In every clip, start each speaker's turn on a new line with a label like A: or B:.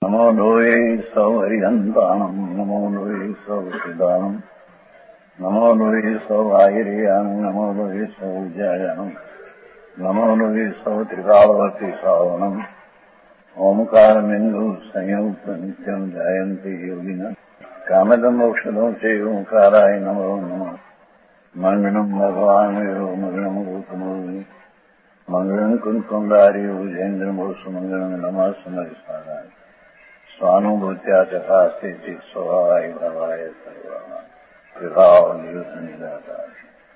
A: नमो लोये सौहरिहन्ताणम् नमो लोये सौहृदानम् नमो लोये सौभागिर्यानम् नमो लोये सौविद्यायानम् नमो लोये सौत्रिकावती सावनम् ओंकारमिन्दु संयुक्त नित्यम् ध्यायन्ति योगिनः कामदम् मोक्षदम् च ओंकाराय नमो नमः मङ्गलम् भगवान् वीरो मङ्गलम् रूपमोहि मङ्गलम् कुन्कुण्डारि भुजेन्द्रमोसु मङ्गलम् नमः समरिसाराय स्वानुभूत्या तथा स्थिति स्वभावाय भवाय सर्वः विभाव नियुक्त निराकार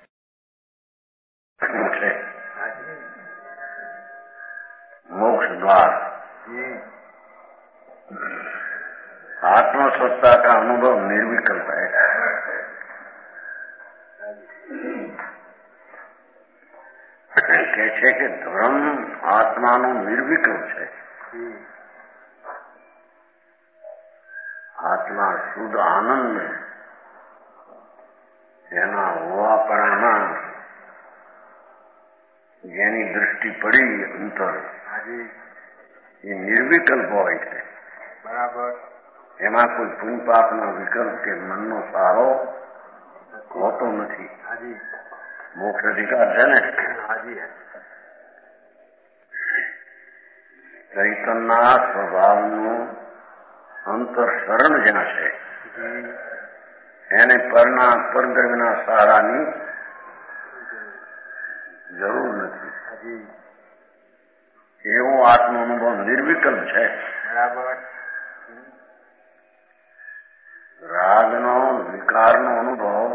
A: मोक्ष द्वार आत्मसत्ता का अनुभव निर्विकल्प है। कहते कि धर्म आत्मानो निर्विकल्प है। आत्मा शुद्ध आनंद જેના હોવાપણામાં જેની દૃષ્ટિ પડી અંતર એ નિર્વિકલ્પ હોય છે. બરાબર. એમાં કોઈ પુણ્ય પાપનો વિકલ્પ કે મનનો સહારો હોતો નથી. મોક્ષ અધિકાર છે ને. ચૈતનના સ્વભાવનું અંતર શરણ જ્યાં છે એને પરદ્રવ્યના સહારાની જરૂર નથી. એવો આત્મનો અનુભવ નિર્વિકલ્પ છે. બરાબર. રાગનો વિકારનો અનુભવ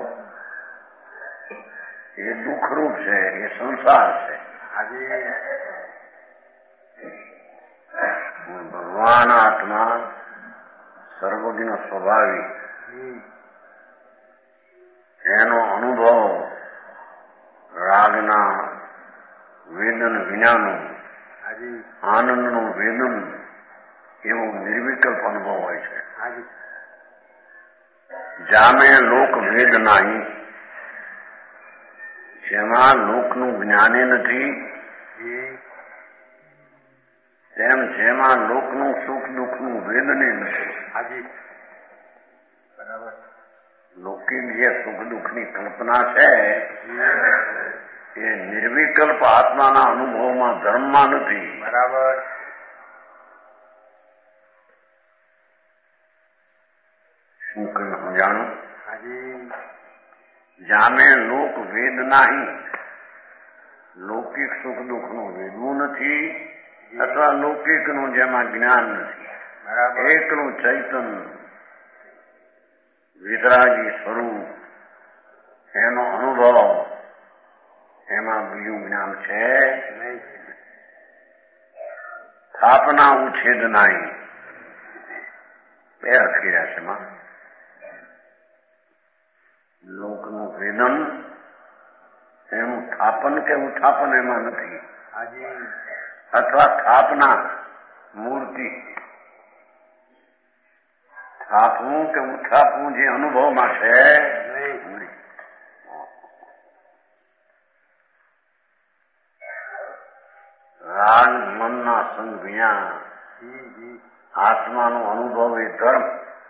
A: એ દુઃખરૂપ છે, એ સંસાર છે. ભગવાન આત્મા સર્વજ્ઞ સ્વભાવી એનો અનુભવ રાગના વેદન વિનાનું આનંદનું વેદન એવો નિર્વિકલ્પ અનુભવ હોય છે. જામે લોક વેદ નહીં, જેમાં લોકનું જ્ઞાને નથી તેમ જેમાં લોકનું સુખ દુઃખનું વેદને નથી. બરાબર. લૌકિક જે સુખ દુઃખની કલ્પના છે એ નિર્વિકલ્પ આત્માના અનુભવમાં ધર્મમાં નથી. બરાબર. શું કહ્યું સમજાણું? જામે લોક વેદ નહીં, લૌકિક સુખ દુઃખનું વેદવું નથી અથવા લૌકિકનું જેમાં જ્ઞાન નથી. એકલું ચૈતન વિતરાગી સ્વરૂપ એનો અનુભવ, એમાં બીજું જ્ઞાન છે નહીં. સ્થાપના ઉછેદ નહીં, બે અખીર્યા છે. માં લોકનું વેદન એનું સ્થાપન કે ઉત્થાપન એમાં નથી. અથવા સ્થાપના મૂર્તિ સ્થાપવું કે ઉત્થાપવું જે અનુભવમાં છે નહીં. રાગ મનના સંગ વિના આત્માનો અનુભવ એ ધર્મ.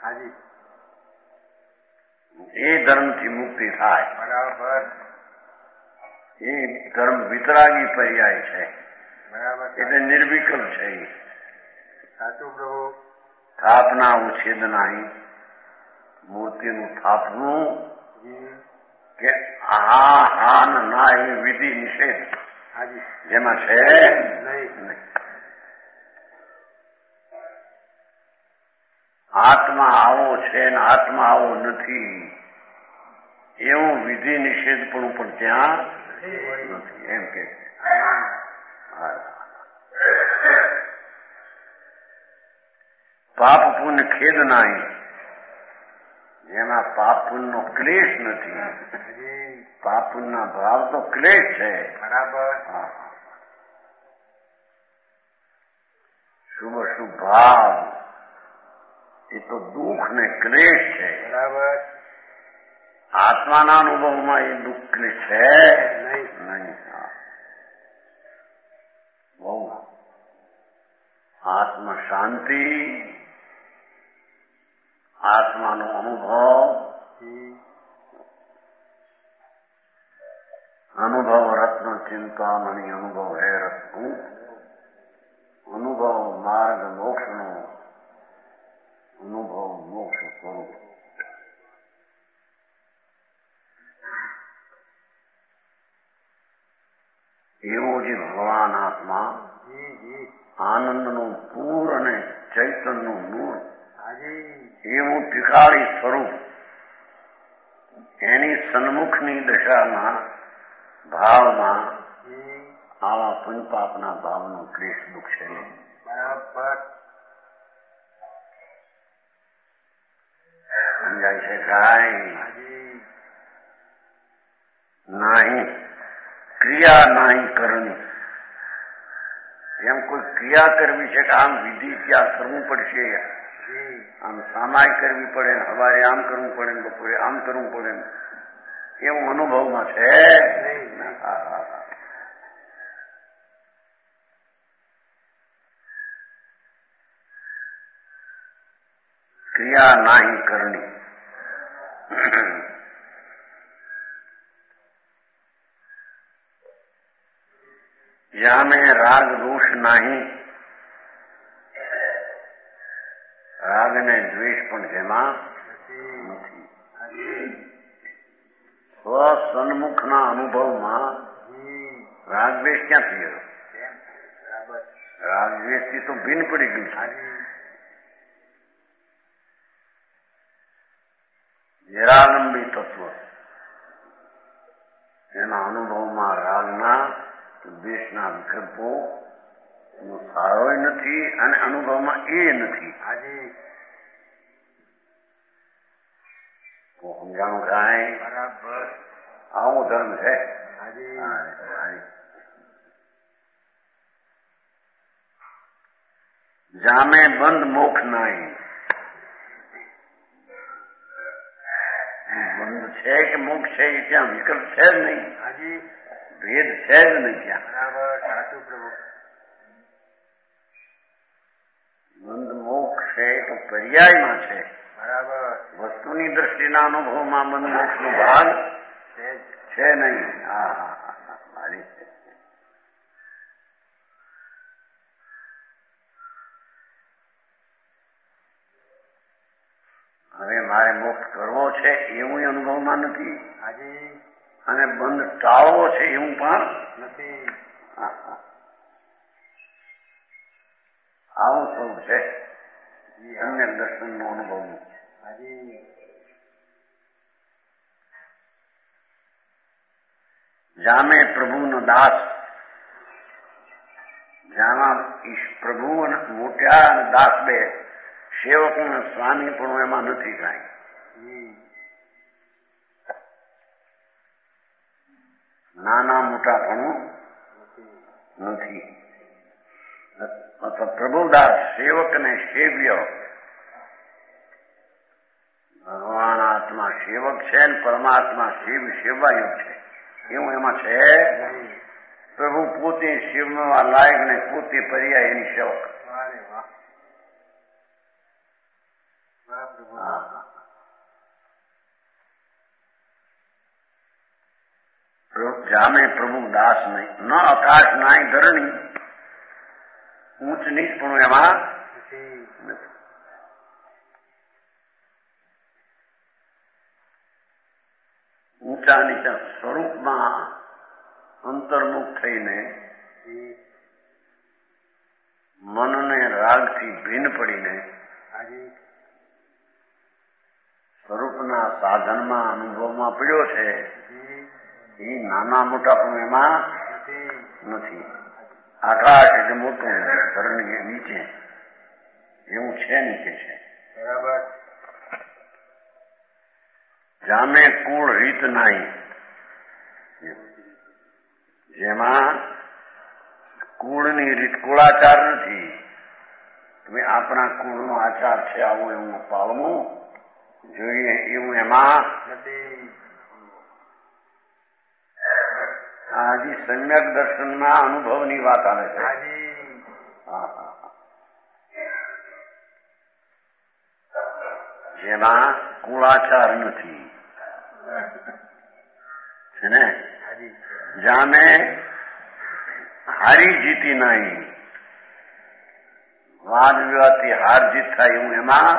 A: એ ધર્મથી મુક્તિ થાય. બરાબર. એ ધર્મ વિતરાગી પર્યાય છે. બરાબર. એટલે નિર્વિકલ્પ છે. સાચું પ્રભુ. સ્થાપના ઉછેદ નહીં, મૂર્તિનું સ્થાપવું કે હા હા ના એ વિધિ નિષેધ જેમાં છે નહીં. આત્મા આવો છે ને આત્મા આવો નથી એવું વિધિ નિષેધ પણ ત્યાં નથી. એમ કે પાપ પુણ્ય ખેદ નહીં, જેમાં પાપ પુણ્યનો ક્લેશ નથી. પાપ પુણ્યના ભાવ તો ક્લેશ છે. બરાબર. શુભ શુભ ભાવ એ તો દુઃખ ને ક્લેશ છે. બરાબર. આત્માના અનુભવમાં એ દુઃખ ક્લેશ છે નહીં. બહુ આત્મ શાંતિ આત્માનો અનુભવ અનુભવ રત્ન ચિંતામણી અનુભવ હે રત્ન અનુભવ માર્ગ મોક્ષનો અનુભવ મોક્ષ સ્વરૂપ. એવો જે ભગવાન આત્મા આનંદનું પૂર અને ચૈતન્યનું નૂર એવું ટીકાળી સ્વરૂપ એની સન્મુખની દશામાં ભાવમાં આવા પુણ્યપાપના ભાવનો ક્લેશ દુઃખ છે. સમજાય છે કાંઈ નહીં. ક્રિયા નહીં કરવી. એમ કોઈ ક્રિયા કરવી છે કે આમ વિધિ ત્યાં કરવું પડશે, આમ સામાય કરવી પડે, સવારે આમ કરવું પડે, બપોરે આમ કરવું પડે, એવું અનુભવમાં છે. ક્રિયા નહીં કરવી. જ્યાં મેં રાગ દોષ નહીં, રાગ ને દ્વેષ પણ જેમાં નથી. સ્વસન્મુખના અનુભવમાં રાગ દ્વેષ ક્યાંથી આવ્યો? રાગ દ્વેષથી તો ભિન્ન પડી ગયું. નિરાલંબી તત્વ એના અનુભવમાં રાગના દ્વેષના વિકલ્પો સારો નથી અને અનુભવમાં એ નથી. સમજાણું કાંઈ? બરાબર. આવો ધર્મ છે. જામે બંધ મોક્ષ નહીં. બંધ છે કે મોક્ષ છે એ ત્યાં વિકલ્પ છે જ નહીં. ભેદ છે જ નહીં ત્યાં. બંધ મોક્ષ છે તો પર્યાયમાં છે. વસ્તુની દ્રષ્ટિના અનુભવમાં બંધ મોક્ષ નો ભાગ છે નહીં. હવે મારે મોક્ષ કરવો છે એવું અનુભવમાં નથી, અને બંધ ટાળવો છે એવું પણ નથી. આવું સ્વરૂપ છે અન્ય દર્શનનો અનુભવનું. જામે પ્રભુનો દાસ, જામાં પ્રભુ મોટ્યા અને દાસ બે, સેવક સ્વામી પણ એમાં નથી કાંઈ. નાના મોટા પણ નથી. અથવા પ્રભુદાસ સેવક ને સેવ્ય. ભગવાન આત્મા સેવક છે ને પરમાત્મા સેવાયું છે એવું એમાં છે. પ્રભુ પોતે સેવવા લાયક ને પોતે પર્યાય એની સેવક. જામે પ્રભુ દાસ નહીં, ન આકાશ નાય ધરણી. ઊંચ નીચ પણ એમાં નથી. ઊંચા નીચા સ્વરૂપમાં અંતર્મુખ થઈને મનને રાગથી ભિન્ન પડીને સ્વરૂપના સાધનમાં અનુભવમાં પડ્યો છે. એ નાના મોટા પણ એમાં નથી. આકાશ એટલે મોટું, ધરણી નીચે એવું છે નીચે છે. બરાબર. જામે કુળ રીત નહીં, જેમાં કુળની રીત કુળાચાર નથી. તમે આપણા કુળનો આચાર છે આવું એવું પાળવું જોઈએ એવું એમાં નથી. હજી સમ્યક દર્શનના અનુભવની વાત આવે છે. જેમાં કુળાચાર નથી છે ને, જાને હારી જીતી નહીં, વાદ વિવાદથી હાર જીત થાય એવું એમાં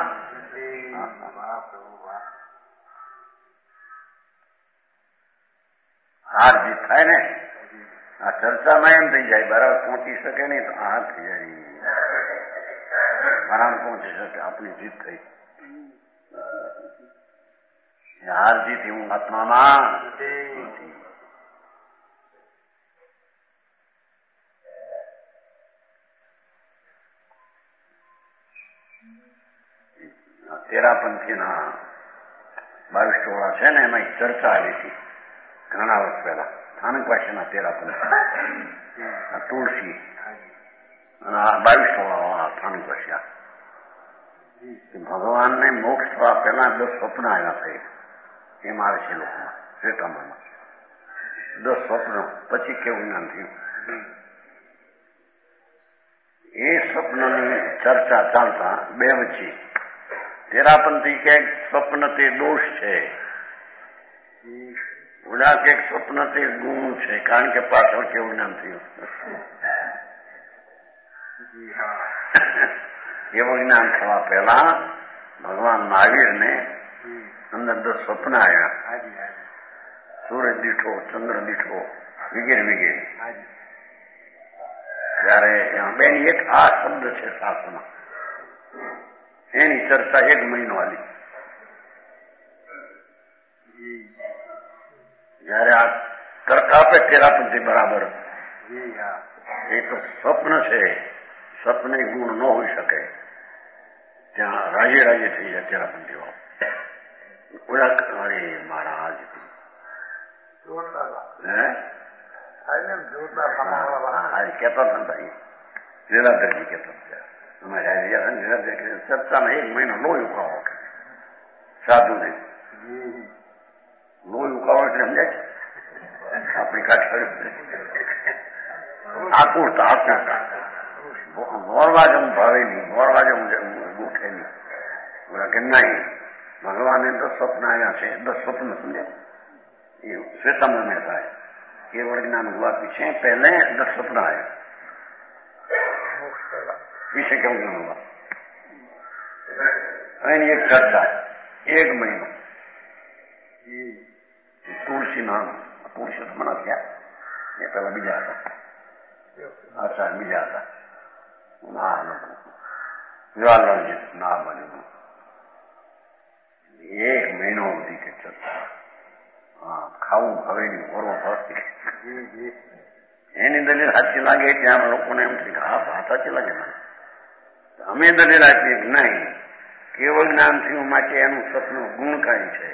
A: હાર જીત થાય ને. આ ચર્ચામાં એમ થઈ જાય બરાબર પહોંચી શકે નહીં તો હાર થઈ જાય, બરાબર પહોંચી શકે આપણી જીત થઈ. હાર જીત એવું આત્મામાં નથી. તેરાપંથીના 22 ટોળા છે ને એમાં ચર્ચા આવી હતી ઘણા વર્ષ પહેલા. સ્થાનકવાસીના તેરાપંથી તુલસી અને આ 22 ટોળા સ્થાનકવાસી ભગવાનને મોક્ષ થવા પહેલા 10 સ્વપ્ન આવ્યા છે. એમ આવે છે લોકોમાં શ્વેતાંબરમાં 10 સ્વપ્નો. પછી કેવું જ્ઞાન થયું એ સ્વપ્નની ચર્ચા ચાલતા બે વચ્ચે તેરાપંથી કે સ્વપ્ન તે દોષ છે, ઓલા કે સ્વપ્ન તે ગુણ છે, કારણ કે પાછળ કેવું જ્ઞાન થયું. એવું જ્ઞાન થવા પહેલા ભગવાન મહાવીરને અંદર 10 સ્વપ્ન આવ્યા, સૂરજ દીઠો, ચંદ્ર દીઠો વગેરે વગેરે. ત્યારે બેન એક આ શબ્દ છે શાસ્ત્રમાં, એની ચર્ચા 1 મહિનો આલી. જયારે આ તર્ક આપે તેરાપંથી બરાબર એ તો સ્વપ્ન છે, સપને ગુણ ન હોઈ શકે, ત્યાં રાજે રાજે થઈ જાય તેરાપંથી વાળો. અરે મહારાજ કેતા હતા ભાઈ લીલાધરજી કેતા ચર્ચામાં 1 મહિનો લોહી ઉકાળો સાધુ ને લોહી ઉકાળો એટલે સમજાય આપણી કાઠિયાવાડી આકુરતા મોરવા જમ ભાવે નહીં, મોરવા જમ ગોઠે નહીં. બોલા કે નહીં, ભગવાને 10 સ્વપ્ન આવ્યા છે, 10 સ્વપ્ન સમજે એ શ્વેતાંબર में થાય. केवल ज्ञान हुआ पीछे, पहले 10 स्वप्न आए, पीछे क्यों ज्ञान हुआ. એની એક ચર્ચા 1 મહિનો. તુલસી નામ, તુલસી તો મને થયા એ પેલા બીજા હતા, અચ્છા બીજા હતા ના લોકો જવાહરલાલજી ના બન્યું. 1 મહિનો સુધી કે ચર્ચા. ખાવું હવે નહીં, ઓરવો ફરતી એની દલીલ સાચી લાગે ત્યાં લોકોને એમ થાય કે હા વાત સાચી લાગે મને. અમે દલીલ આપીએ કે નહીં, કેવળ જ્ઞાન થયું માટે એનું સપનું ગુણકારી છે,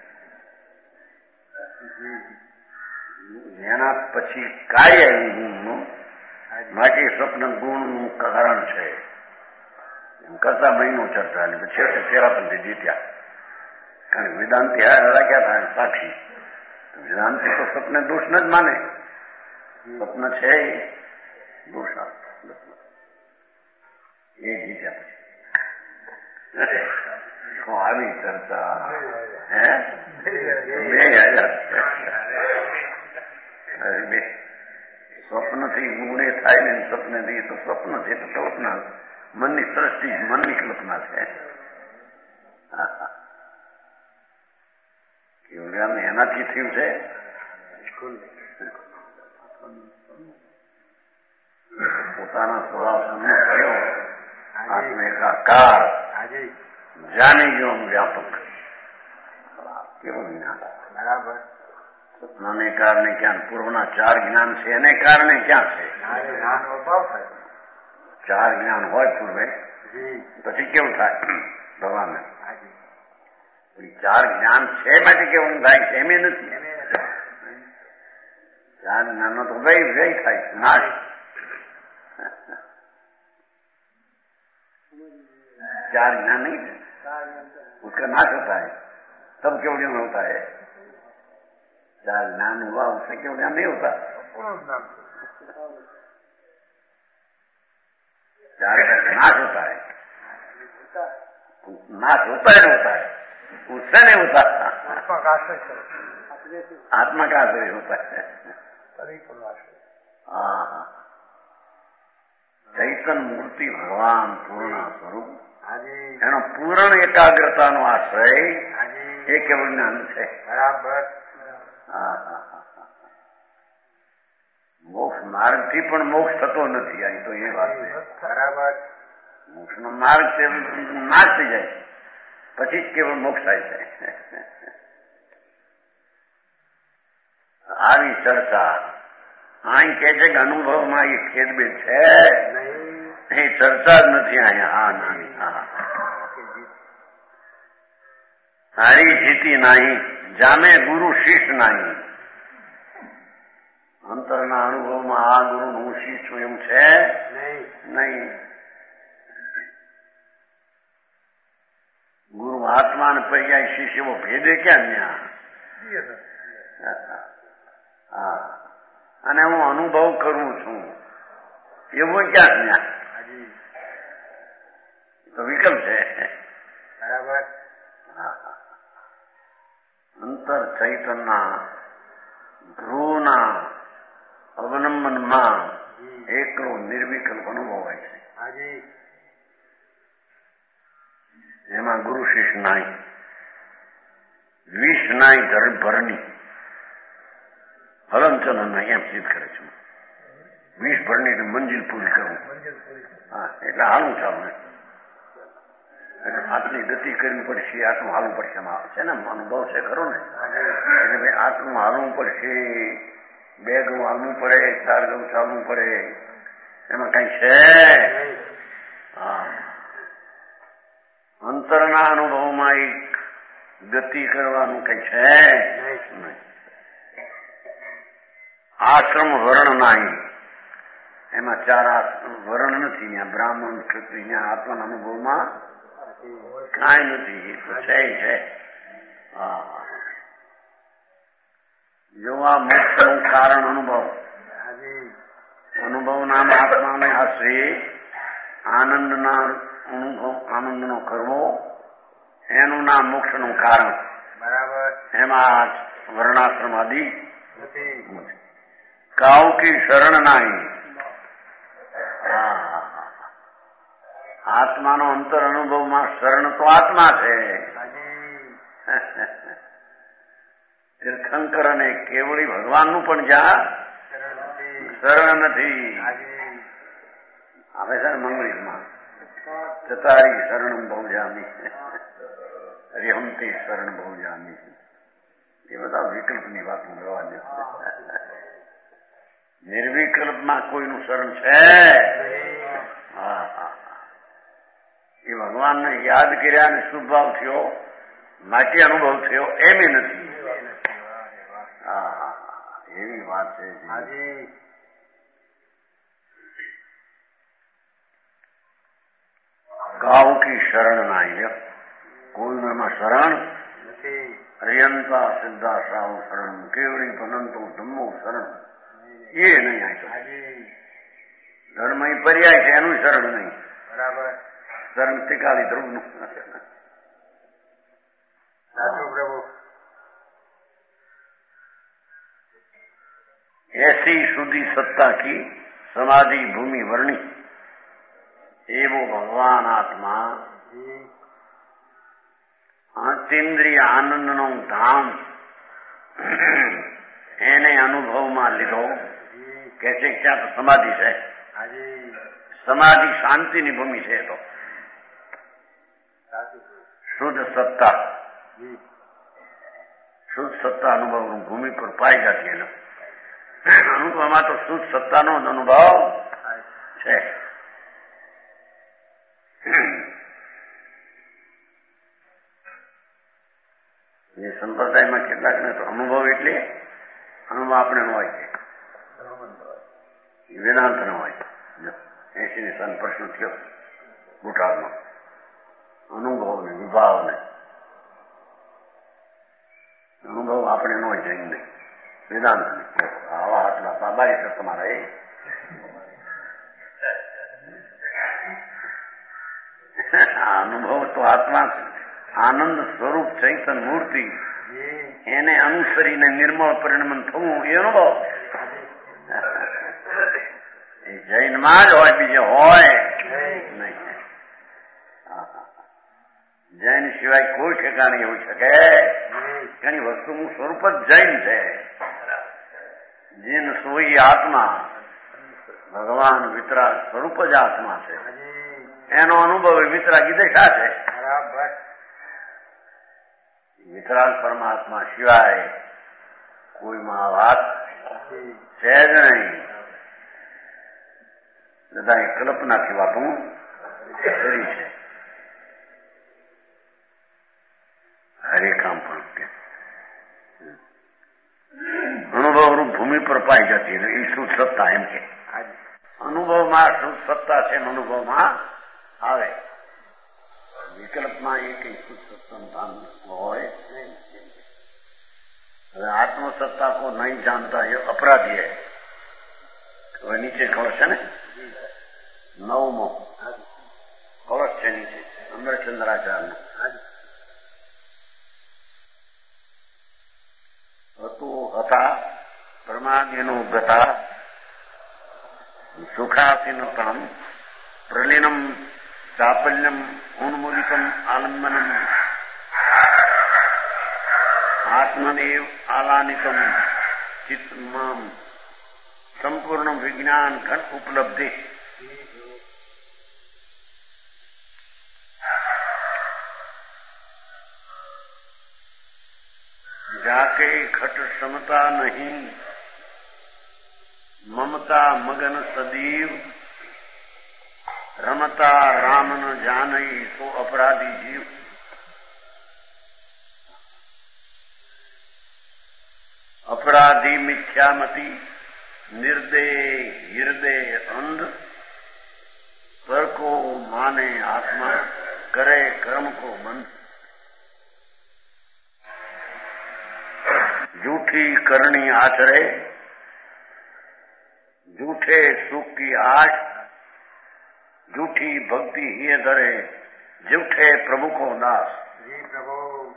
A: એના પછી કાર્ય આવ્યું ગુણનું માટે સ્વપ્ન ગુણનું કારણ છે. એમ કરતા મહિનો ચર્ચા પછી તેરાપંથી જીત્યા. કારણ વેદાંતિ રાખ્યા હતા સાક્ષી. વેદાંતિ તો સ્વપ્ન દોષ ન જ માને, સ્વપ્ન છે દોષ એ જીત્યા. પછી આવી ચર્ચા 2000 સ્વપ્નથી ગુણે થાય ને સ્વપ્નથી તો સ્વપ્ન છે તો કલ્પના, મનની સૃષ્ટિ મનની કલ્પના છે. એનાથી થયું છે. પોતાના સ્વભાવ સમય થયો આત્મેકાકાર જાણી ગયો વ્યાપક. કેવું જ્ઞાન બરાબર. સપનાને કારણે ક્યાં પૂર્વના 4 જ્ઞાન છે એને કારણે ક્યાં છે 4 જ્ઞાન હોય પૂર્વે પછી કેવું થાય ભગવાન. 4 જ્ઞાન છે માટે કેવું થાય છે એમ નથી. 4 જ્ઞાનો તો વ્યય થાય નાશ. 4 ज्ञान नहीं है, उसका नाश होता है, तब क्यों ज्ञान होता है. 4 ज्ञान हुआ उससे क्यों ज्ञान नहीं होता. 4 का नाश होता है. नाश होता है उससे नहीं होता। आत्मा का आश्रय होता है। ચૈતન મૂર્તિ ભગવાન પૂર્ણ સ્વરૂપ એનો પૂર્ણ એકાગ્રતાનો આશ્રય એ કેવળ જ્ઞાન છે. બરાબર. મોક્ષ માર્ગથી પણ મોક્ષ થતો નથી. અહીં તો એ વાત છે. બરાબર. મોક્ષનો માર્ગ નાશ થઈ જાય પછી જ કેવળ મોક્ષ થાય છે. આવી ચર્ચા અહીં કે છે કે અનુભવમાં એ ખેદબેદ છે એ ચર્ચા જ નથી અહીંયા. હારી જીતી નહીં જામે ગુરુ શિષ્ય નહીં. અંતરના અનુભવમાં આ ગુરુ હું શિષ્ય છું એમ છે નહીં. ગુરુ આત્માને પર્યાય શિષ્ય એવો ભેદે ક્યાં ત્યાં? અને હું અનુભવ કરું છું એવું ક્યાં જ્ઞાન? તો વિકલ્પ છે. બરાબર. અંતર ચૈતનના ધ્રુવના અવલંબનમાં એકલો નિર્વિકલ્પ અનુભવાય છે. એમાં ગુરુ શિષ્ય નાય, વિષ નાય ધર ભરની હલનચલન એમ સિદ્ધ કરે છે. 20 ભરની મંજિલ પૂરી કરવું. હા, એટલે હાલું ચાલુ આટલી ગતિ કરવી પડશે, આટલું હાલવું પડશે. એમાં છે ને અનુભવ છે ખરો ને. એટલે ભાઈ આટલું હાલવું પડશે, 2 ગૌ હાલવું પડે, 4 ગૌ ચાલવું પડે, એમાં કઈ છે? હા, અંતરના અનુભવમાં એક ગતિ કરવાનું કઈ છે નહીં. આશ્રમ વર્ણ નહીં, એમાં 4 વર્ણ નથી. ત્યાં બ્રાહ્મણ ક્ષત્રિય ત્યાં આત્માના અનુભવમાં કાંઈ નથી. છે. જો આ મોક્ષનું કારણ અનુભવ નામ આત્માને આશ્રય આનંદના આનંદનો કરવો એનું નામ મોક્ષનું કારણ. બરાબર. એમાં વર્ણાશ્રમ આદિ કાઉ કી શરણ નહીં. આત્માનો અંતર અનુભવમાં શરણ તો આત્મા છે. તીર્થંકર અને કેવળી ભગવાનનું પણ જ્યાં શરણ નથી. આવે છે ને મંગળીમાં ચતારી શરણ બહુ જામી, રેહમતી શરણ બહુ જામી. એ બધા વિકલ્પની વાત કરવા દે. નિર્વિકલ્પમાં કોઈનું શરણ છે? હા. એ ભગવાનને યાદ કર્યા અને શુભભાવ થયો માટે અનુભવ થયો એમ નથી. હા, એવી વાત છે. કાઉ કી શરણ ના, કોઈનું એમાં શરણ નથી. અર્યંતા સિદ્ધા સાવ શરણ કેવળી ભનંતો ધમ્મો શરણ એ નહીં. ધર્મ પર્યાય છે એનું શરણ નહીં. બરાબર. શરણ ટીકાલી ધ્રુવનું. પ્રભુ એસી સુધી સત્તા કી સમાધિ ભૂમિ વર્ણી. એવો ભગવાન આત્મા અતિન્દ્રિય આનંદનો ધામ એને અનુભવમાં લીધો. કે છે ત્યાં તો સમાધિ છે. સમાધિ શાંતિની ભૂમિ છે. તો શુદ્ધ સત્તા અનુભવ ભૂમિ પર પાઈ જતી. એનો અનુભવમાં તો શુદ્ધ સત્તાનો જ અનુભવ છે. એ સંપ્રદાયમાં કેટલાકને તો અનુભવ એટલે અનુભવ આપણે નો હોય છે, વેદાંત નો હોય. 80 સન પ્રશ્ન થયો બુટાળનો અનુભવ ને વિભાવ ને અનુભવ આપણે નો હોય છે. નહીં વેદાંત ને આવા આટલા બાબારી છે તમારા. અનુભવ તો આત્મા આનંદ સ્વરૂપ ચૈતન મૂર્તિ એને અનુસરીને નિર્મળ પરિણમન થવું એ અનુભવ. એ જૈનમાં જ હોય, બીજે હોય નહીં. જૈન સિવાય કોઈ ઠેકાણે એવું શકે એની વસ્તુનું સ્વરૂપ જ જૈન છે. જીન સોઈ આત્મા, ભગવાન વિતરાગ સ્વરૂપ જ આત્મા છે. એનો અનુભવ એ વિતરાગી દશા છે. વિતરાગ પરમાત્મા સિવાય કોઈમાં વાત છે જ નહીં. બધાએ કલ્પનાથી વાતો કરી છે. હરે કામ પણ કે અનુભવ રૂપ ભૂમિ પર પાઈ જતી એટલે એ શુદ્ધ સત્તા એમ કે અનુભવમાં શુદ્ધ સત્તા છે. અનુભવમાં આવે વિકલ્પમાં એ કઈ શુદ્ધ સત્તા હોય નહીં. હવે આત્મસત્તા કો નહીં જાણતા એ અપરાધી હૈ. હવે નીચે કળશ છે ને 9મો કળશ છે નીચે અંદર ચંદ્રાચાર્યનો હતા પરમાત્મનો ગતા સુખાસીનતમ પ્રલીનમ ચાપલ્યમ ઉન્મૂલિતમ આલંબનમ આત્મદેવ આલાનિકમ ચિત્તમામ સંપૂર્ણ વિજ્ઞાન ઘન ઉપલબ્ધિ. जाके घट समता नहीं ममता मगन सदीव रमता राम न जानई तो अपराधी जीव. अपराधी मिथ्यामती निर्दय हृदय अंध पर को माने आत्मा करे कर्म को बंद. झूठी करनी आचरे झूठे सुख की आश झूठी भक्ति ही धरे झूठे प्रभु को दास. जी प्रभु.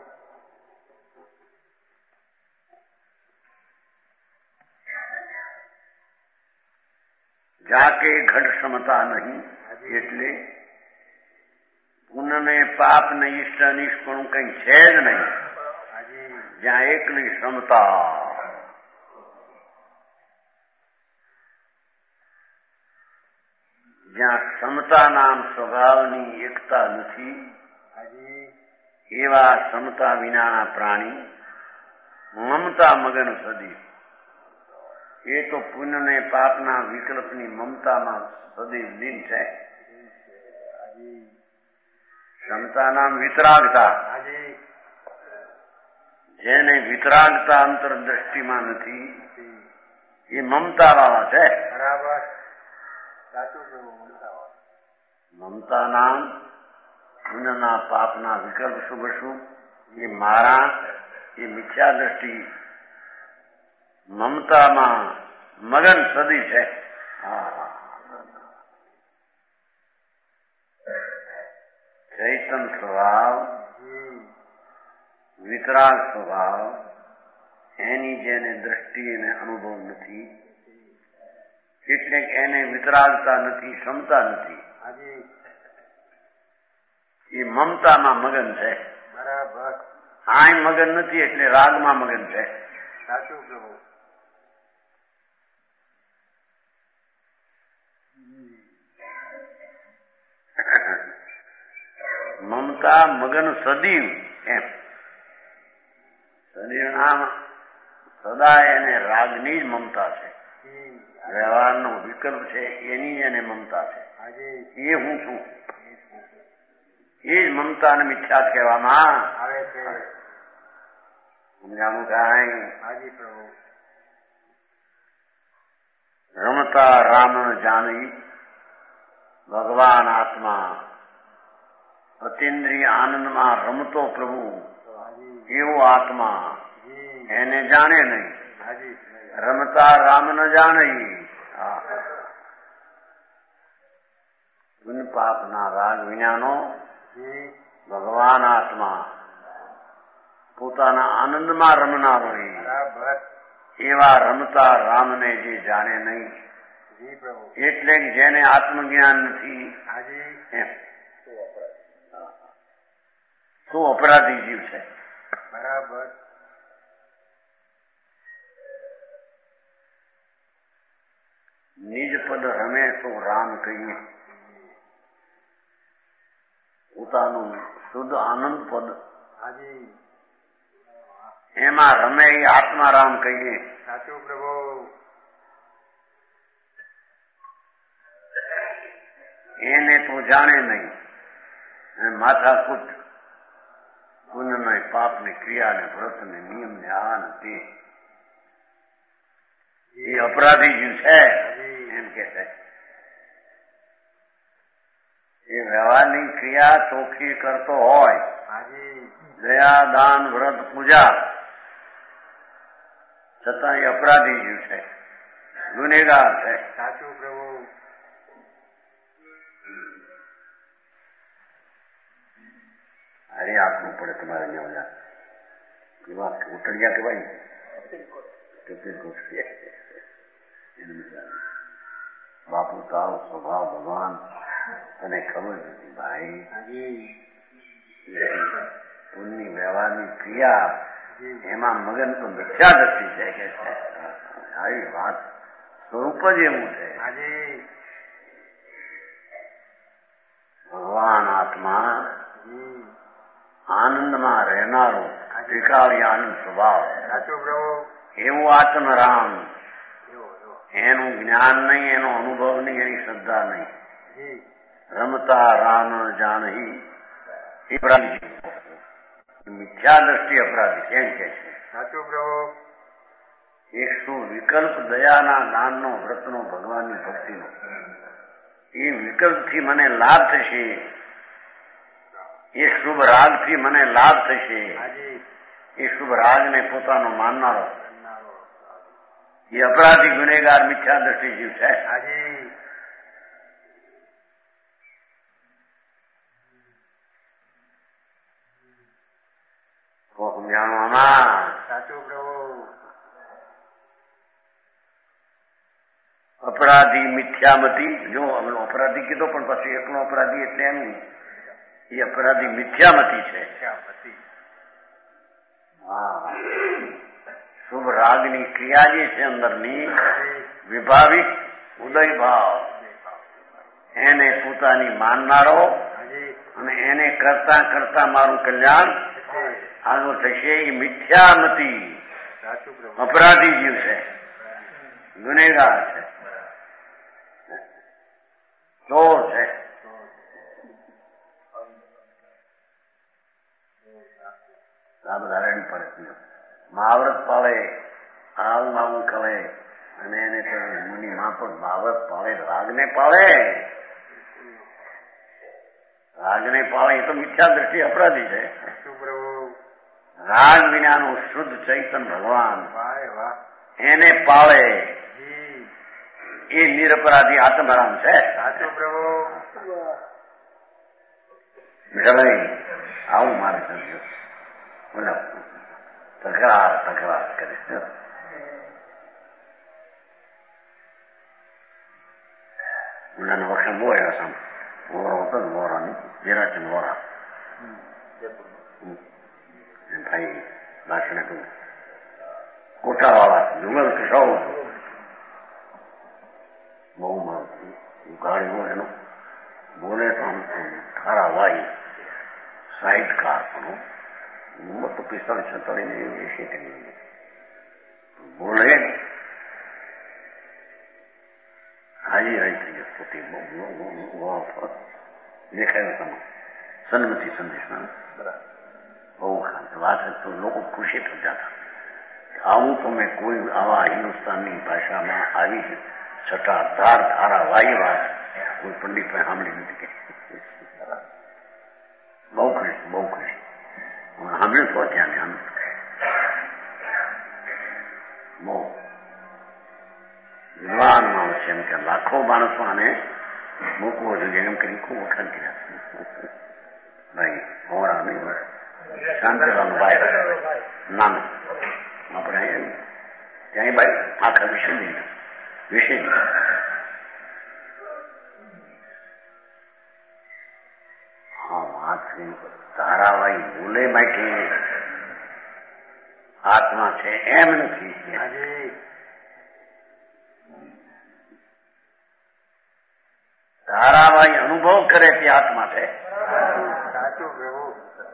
A: जाके घट समता नहीं એટલે પુણ્ય ને પાપ ને ઈષ્ટ અનિષ્ટ પણ કઈ છે જ નહીં. જ્યાં એકલી ક્ષમતા, જ્યાં ક્ષમતા નામ સ્વભાવની એકતા નથી એવા ક્ષમતા વિનાના પ્રાણી મમતા મગન સદી. એ તો પુણ્ય ને પાપના વિકલ્પની મમતામાં સદૈવ લીન છે. ક્ષમતા નામ વિતરાગતા. જેને વિતરાગતા અંતરદ્રષ્ટિમાં નથી એ મમતા વાળા છે. બરાબર. મમતા નામ પુણ્યના પાપના વિકલ્પ શુભ શુભ એ મારા એ મિથ્યા દ્રષ્ટિ મમતામાં મગન સદી છે. ચૈતન સ્વભાવ વિતરાગ સ્વભાવ એની જેને દ્રષ્ટિ એને અનુભવ નથી એટલે એને વિતરાગતા નથી, ક્ષમતા નથી. એ મમતામાં મગન છે. બરાબર. આ મગન નથી એટલે રાગમાં મગન છે. સાચું કહું. મમતા મગન સદીવ એમ સદીવ સદા એને રાગની જ મમતા છે. વ્યવહારનો વિકલ્પ છે એની એને મમતા છે. એ હું છું એ જ મમતાને મિથ્યા કહેવામાં આવે છે. સમજાણું કાંઈ? રમતા રામ જાણી ભગવાન આત્મા અતિન્દ્રિય આનંદમાં રમતો પ્રભુ એવો આત્મા એને જાણે નહીં. રમતા રામ ન જાણે. પુણ્ય પાપના રાગ વિનાનો ભગવાન આત્મા પોતાના આનંદમાં રમનારો એવા રમતા રામને જે જાણે નહીં, એટલે જેને આત્મજ્ઞાન નથી એમ શું અપરાધી જીવ છે.
B: બરાબર.
A: નિજ પદ રમે તો રામ કહીએ, પોતાનું શુદ્ધ આનંદ પદ એમાં રમે એ આત્મારામ કહીએ.
B: સાચું પ્રભુ.
A: એને તો જાણે નહીં, માથાકૂટ પુણ્ય પાપ ને ક્રિયા ને વ્રત ને નિયમ ને આ ને તે એ અપરાધી જીવ છે એમ કે છે. એ વ્યવહારની ક્રિયા ચોખ્ખી કરતો હોય, દયા દાન વ્રત પૂજા, છતાં એ અપરાધી જીવ છે, ગુનેગાર છે.
B: સાચું પ્રભુ.
A: અરે આપવું પડે તમારે ત્યાં કેવા ઉટડિયા કહેવાય બાપુ તારો સ્વભાવ ભગવાન તને ખબર નથી ભાઈ. પુણ્યની વ્યવહારની ક્રિયા એમાં મગન તો મિથ્યા દ્રષ્ટિ છે કે છે. આવી વાત સ્વરૂપ જ એવું છે. ભગવાન આત્મા આનંદમાં રહેનારો ત્રિકાળી આનંદ સ્વભાવ એવું આત્મરામ. એનું જ્ઞાન નહીં, એનો અનુભવ નહીં, એની શ્રદ્ધા નહીં. રમતા રામ જાણહી અપરાધી, મિથ્યા દ્રષ્ટિ અપરાધી કેમ કે છે.
B: સાચું પ્રભુ.
A: એક શું વિકલ્પ દયાના દાનનો વ્રતનો ભગવાનની ભક્તિનો એ વિકલ્પથી મને લાભ થશે, એ શુભ રાગથી મને લાભ થશે. એ શુભ રાગને પોતાનો માનનારો એ અપરાધી ગુનેગાર મિથ્યા દ્રષ્ટિ જીવ છે. સમજાણવામાં
B: સાચું પ્રભુ.
A: અપરાધી મિથ્યામતી, જો અપરાધી કીધો પણ પછી એકલો અપરાધી એટલે એમ એ અપરાધી મિથ્યામતી છે. હા, શુભ રાગની ક્રિયા જે છે અંદરની વિભાવિક ઉદય ભાવ એને પોતાની માનનારો અને એને કરતા કરતા મારું કલ્યાણ આગળ થશે એ મિથ્યામતી અપરાધી જીવ છે, ગુનેગાર છે, ચોર છે. આ બધા રેડી પડે. મહાવ્રત પાળે, આવું કરે અને એને મુનિ માં પણ મહાવ્રત પાળે, રાગને પાળે. રાગને પાળે એ તો મિથ્યા દ્રષ્ટિ અપરાધી છે. રાગ વિનાનું શુદ્ધ ચૈતન ભગવાન એને પાળે એ નિરપરાધી આત્મરામ છે. ભાઈ આવું મારે સમજો. તકરાર કરે. ઉનાના વખત બહુ આવ્યા સામે વોરો હતો ને, વોરાની જરાચંદ વોરા ભાઈ ભાષણ હતું કોટાવાળા જુગલ કિશોર બહુ ગાડી હોય એનો બોલે તો ખારા વાઈ સાહિત્યકાર પણ તો 45-46 બોલે હાજી રહી થઈ પોતે દેખાયું તમે સન્મતિ સંદેશમાં બહુ ખાસ વાત તો લોકો ખુશી થઈ જતા. આવું તો મેં કોઈ આવા હિન્દુસ્તાનની ભાષામાં આવી છટાધાર ધારા વાઈ વાત કોઈ પંડિત સાંભળી નથી કે બહુ ખુશી સાંભળ્યું તો ત્યાં બહુ વિદ્વાન માણસ છે એમ કે લાખો માણસો આને મૂકવો જોઈએ એમ કરી ખૂબ વખત ગયા. શાંતિલાલનો ભાઈ નાનો આપણે ત્યાં ભાઈ આખા વિષય હા વાત તારાભાઈ બોલે માટે આત્મા છે એમ નથી. તારાભાઈ અનુભવ કરે તે આત્મા છે.
B: સાચું પ્રભુ.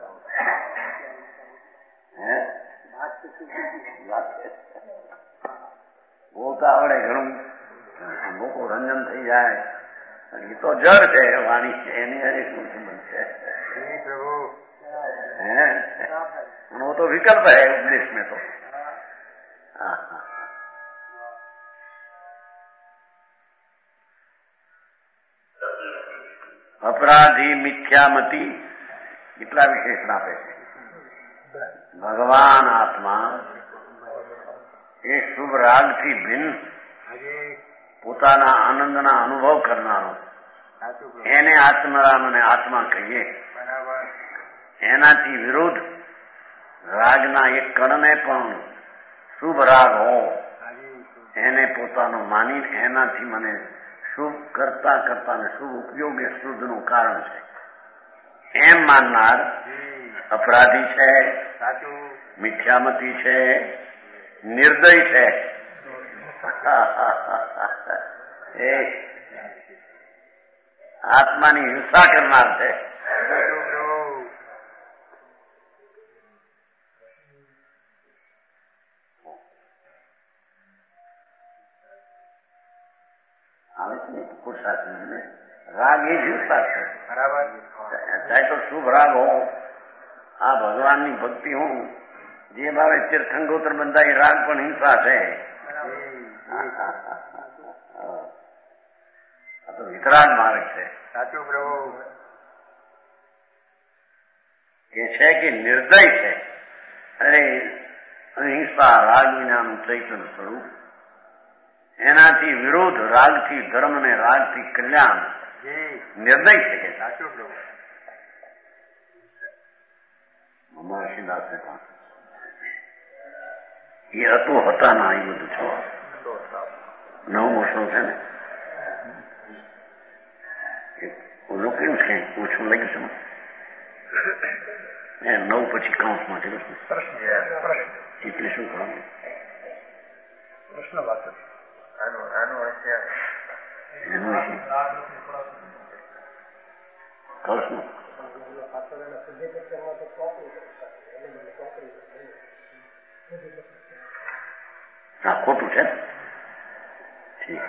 A: બોલતા આવડે ઘણું લોકો રંજન થઈ જાય. એ તો જળ છે વાણી છે એની હરે શું સંબંધ છે
B: પ્રભુ.
A: वो तो विकल्प है उपदेश में तो. अपराधी मिथ्यामती એટલા વિશેષણ આપે છે. ભગવાન આત્મા એ શુભ રાગથી ભિન્ન પોતાના આનંદના અનુભવ કરનારો એને આત્મરામ અને આત્મા કહીએ. એનાથી વિરુદ્ધ રાગના એક કણને પણ શુભ રાગ હો એને પોતાનો માની એનાથી મને શુભ કરતા કરતા ને શુભ ઉપયોગ એ શુદ્ધનું કારણ છે એમ માનનાર અપરાધી છે, મિથ્યામતી છે, નિર્દય છે. એ આત્માની હિંસા કરનાર છે. રાગ એ હિંસા છે. ચાહે તો શુભ રાગ હો, આ ભગવાનની ભક્તિ હું જે ભાવે તીર્થંગોત્ર બંધા એ રાગ પણ હિંસા છે. આ તો વિતરાગ માર્ગ છે.
B: સાચું પ્રભુ.
A: એ છે કે નિર્દય છે. અરે અહિંસા રાગ વિનાનું ચૈતન્ય સ્વરૂપ. એનાથી વિરોધ રાગથી ધર્મ ને રાગથી કલ્યાણ નિર્દય છે કે
B: સાચું પ્રભુ.
A: મહર્ષિદાસે એ હતો હતા ના એ બધું છો 9 વર્ષનો છે ને ઓલું કેમ છે ઓછું લાગ્યું છે 9 પછી કાઉન્સમાં છે એટલે શું કરવાનું
B: પ્રશ્ન વાત
A: હા ખોટું છે. ઠીક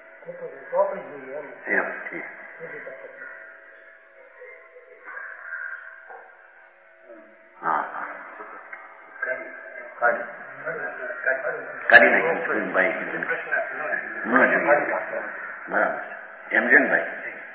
A: એમ ઠીક. હા હા કાઢી નાખ્યું ભાઈ કીધું બરાબર એમ છે ને ભાઈ.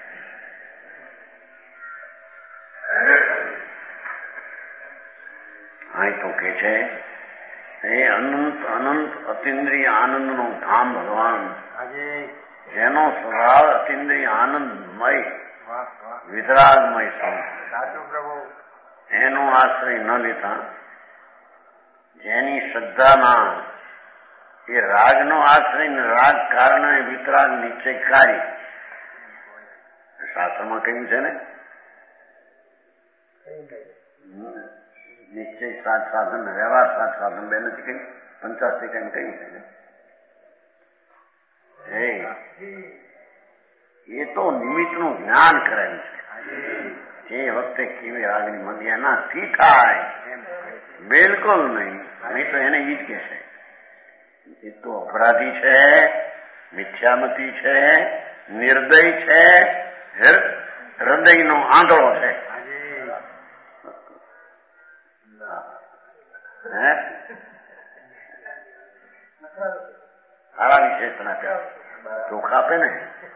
A: હા તો કે છે એ અનંત અનંત અતિન્દ્રિય આનંદનો ધામ ભગવાન જેનો સ્વભાવ અતિન્દ્રિય આનંદમય વિતરાગમય
B: પ્રભુ.
A: એનો આશ્રય ન લેતા જેની શ્રદ્ધામાં એ રાગનો આશ્રય ને રાગ કારણે વિતરાગ નિશ્ચયકારી શાસ્ત્રમાં કહ્યું છે ને નિશ્ચય સાત સાધન વ્યવહાર સાત સાધન બે નથી કહ્યું 85 કહ્યું છે ને. એ તો નિમિત્તનું જ્ઞાન કરેલું છે. એ વખતે કેવી રાગની મંદી એનાથી થાય બિલકુલ નહીં. નહીં તો એને ઈ જ કહેશે એ તો અપરાધી છે, મિથ્યામતી છે, નિર્દય છે, હૃદયનો આંધળો છે. સારા વિશેષણ આપ્યા ચોખા આપે ને.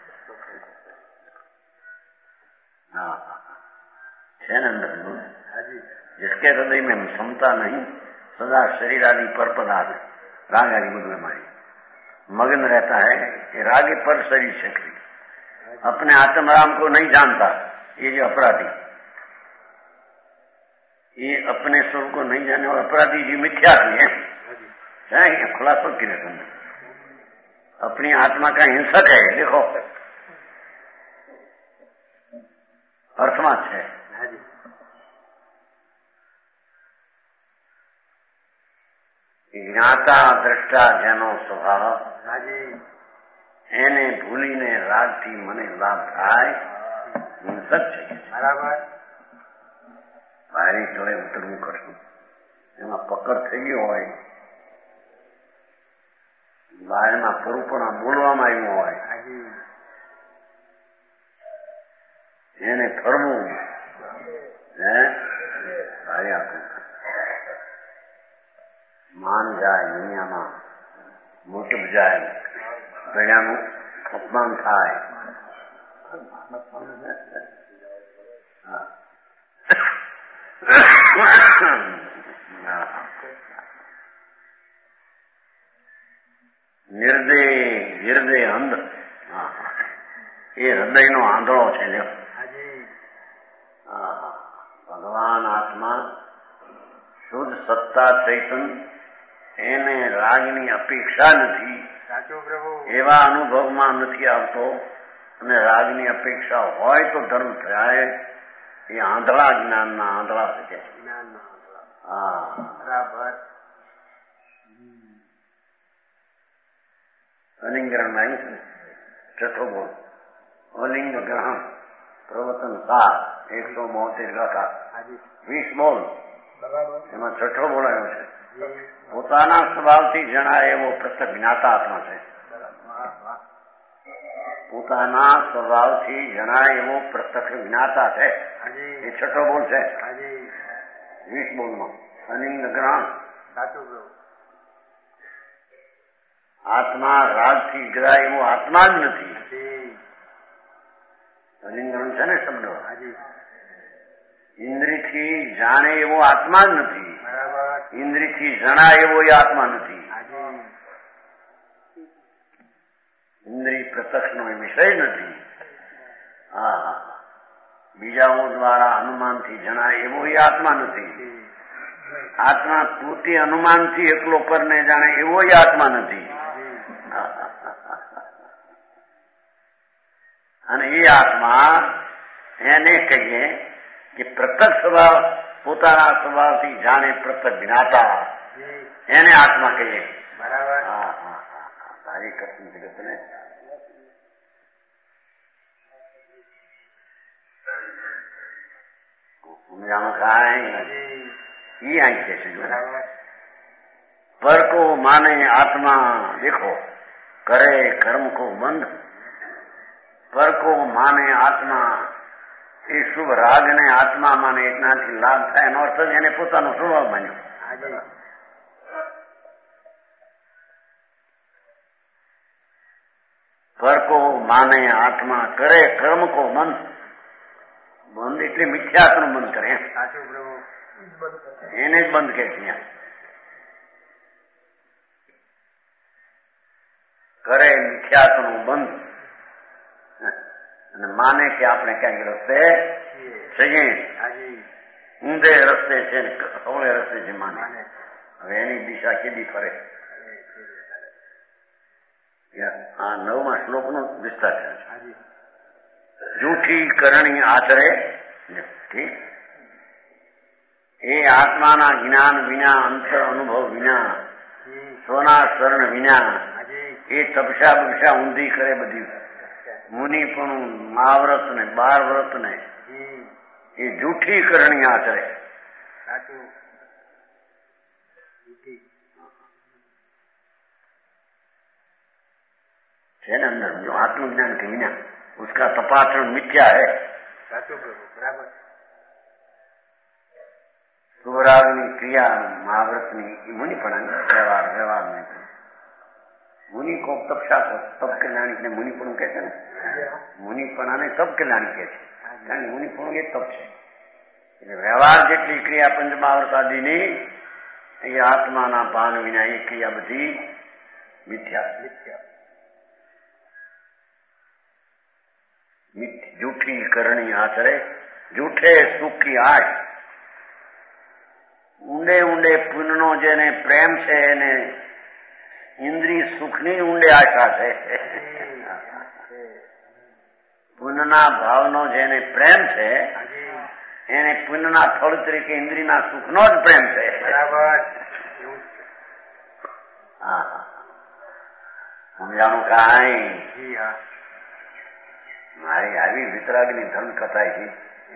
A: हाँ है ना अंदर जिसके हृदय में समता नहीं सदा शरीर आदि पर पदार्थ राग आदि में हमारी मगन रहता है कि रागे पर शरीर से अपने आत्मराम को नहीं जानता ये जो अपराधी ये अपने स्वरूप को नहीं जाने वाला अपराधी जी मिथ्या भी है, खुलासा किए तुमने अपनी आत्मा का हिंसक है। देखो अर्थમાં છે જ્ઞાતા દ્રષ્ટા જેનો સ્વભાવ એને ભૂલીને રાગથી મને લાભ થાય હિંસક છે બરાબર। બારી જોડે ઉતરવું કરશું એમાં પકડ થઈ ગયો હોય, બહારમાં પરુપણા બોલવામાં આવ્યું હોય, એને ફરવું સારી આપું માન જાય, દુનિયામાં મોટું જાય, પ્રજાનું અપમાન થાય, નિર્દય હૃદય અંધ એ હૃદયનો આંધળો છે। ભગવાન આત્મા શુદ્ધ સત્તા ચૈતન એને રાગની અપેક્ષા નથી, એવા અનુભવમાં નથી આવતો અને રાગની અપેક્ષા હોય તો ધર્મ થાય એ આંધળા જ્ઞાનના આંધળા છે। બરાબર। અલિંગરણ આવ્યું છે છઠ્ઠો બોલ અલિંગ ગ્રહણ પ્રવર્તન 172 ગાથા 20 બોલ એમાં છઠ્ઠો બોલાયો છે પોતાના સ્વભાવથી જણાય એવો પ્રત્યક્ષ જ્ઞાતા આત્મા છે। પોતાના સ્વભાવથી જણાય એવો પ્રત્યક્ષ જ્ઞાતા છે એ છઠ્ઠો બોલ છે 20 બોલમાં અલિંગ ગ્રહણ આત્મા રાગથી ગ્રાય એવો આત્મા જ નથી। અલિંગણ છે ને શબ્દો ઇન્દ્રિયથી જાણે એવો આત્મા જ નથી, ઇન્દ્રિયથી જણાય એવો એ આત્મા નથી। ઇન્દ્રિય પ્રત્યક્ષનો એ વિષય નથી। બીજાઓ દ્વારા અનુમાનથી જણાય એવો એ આત્મા નથી। આત્મા પોતે અનુમાનથી એકલો પરને જાણે એવો એ આત્મા નથી। અને એ આત્મા એને કહીએ કે પ્રત્યક્ષ સ્વભાવ પોતાના સ્વભાવથી જાણે પ્રત્યક્ષ જ્ઞાતા એને આત્મા કહીએ। બરાબર। સારી કૃષ્ણ જગતને સમજામાં કાંઈ ये आई कैसे पर को माने आत्मा देखो करे कर्म को बंद, पर को माने आत्मा એ શુભ રાગ ને આત્મા માને એટલાથી લાભ થાય એનો અર્થ એને પોતાનો સ્વભાવ બન્યો। પર કો માને આત્મા કરે કર્મ કો બંધ, બંધ એટલે મિથ્યાત્વનું બંધ કરે એને જ બંધ કે છે। કરે મિથ્યાત્વનું બંધ અને માને કે આપણે ક્યાંક રસ્તે છીએ, ઊંધે રસ્તે છે અવળે રસ્તે છે માને। હવે એની દિશા કેદી ફરે આ 9મા શ્લોકનો વિસ્તાર છે। જૂઠી કરણી આચરે એ આત્માના જ્ઞાન વિના અંતર અનુભવ વિના સ્વના શરણ વિના એ તપસ્યા બપસ્યા ઊંધી કરે બધી મુનિપણું મહાવ્રત ને 12 વ્રત ને એ જૂઠી કરણી આચરે। है ना अंदर जो आत्मज्ञान के बिना उसका तपाचरण मिथ्या है। बराबर। शुभरागनी क्रिया महाव्रतनी मुनिपणा व्यवहार में मुनि को तपसा को तप कल्याणी ने मुनिपणु कहते हैं। मुनिपणा ने तप कल्याणी कहते हैं। मुनिपणु ये तप है। व्यवहार जेटली क्रिया पंचमहाव्रत आदि ने ये आत्मा ना भान विना ये क्रिया बधी मिथ्या जूठी करणी आचरे जूठे सुख की आश ઊંડે ઊંડે પુણ્યનો જેને પ્રેમ છે એને ઇન્દ્રિય સુખની ઊંડે આશા છે. પુણ્યના ભાવનો જેને પ્રેમ છે એને પુણ્યના ફળ તરીકે ઇન્દ્રિયના સુખનો જ પ્રેમ છે. સમજાણું કાંઈ? મારી આવી વિતરાગની ધર્મ કથા છે.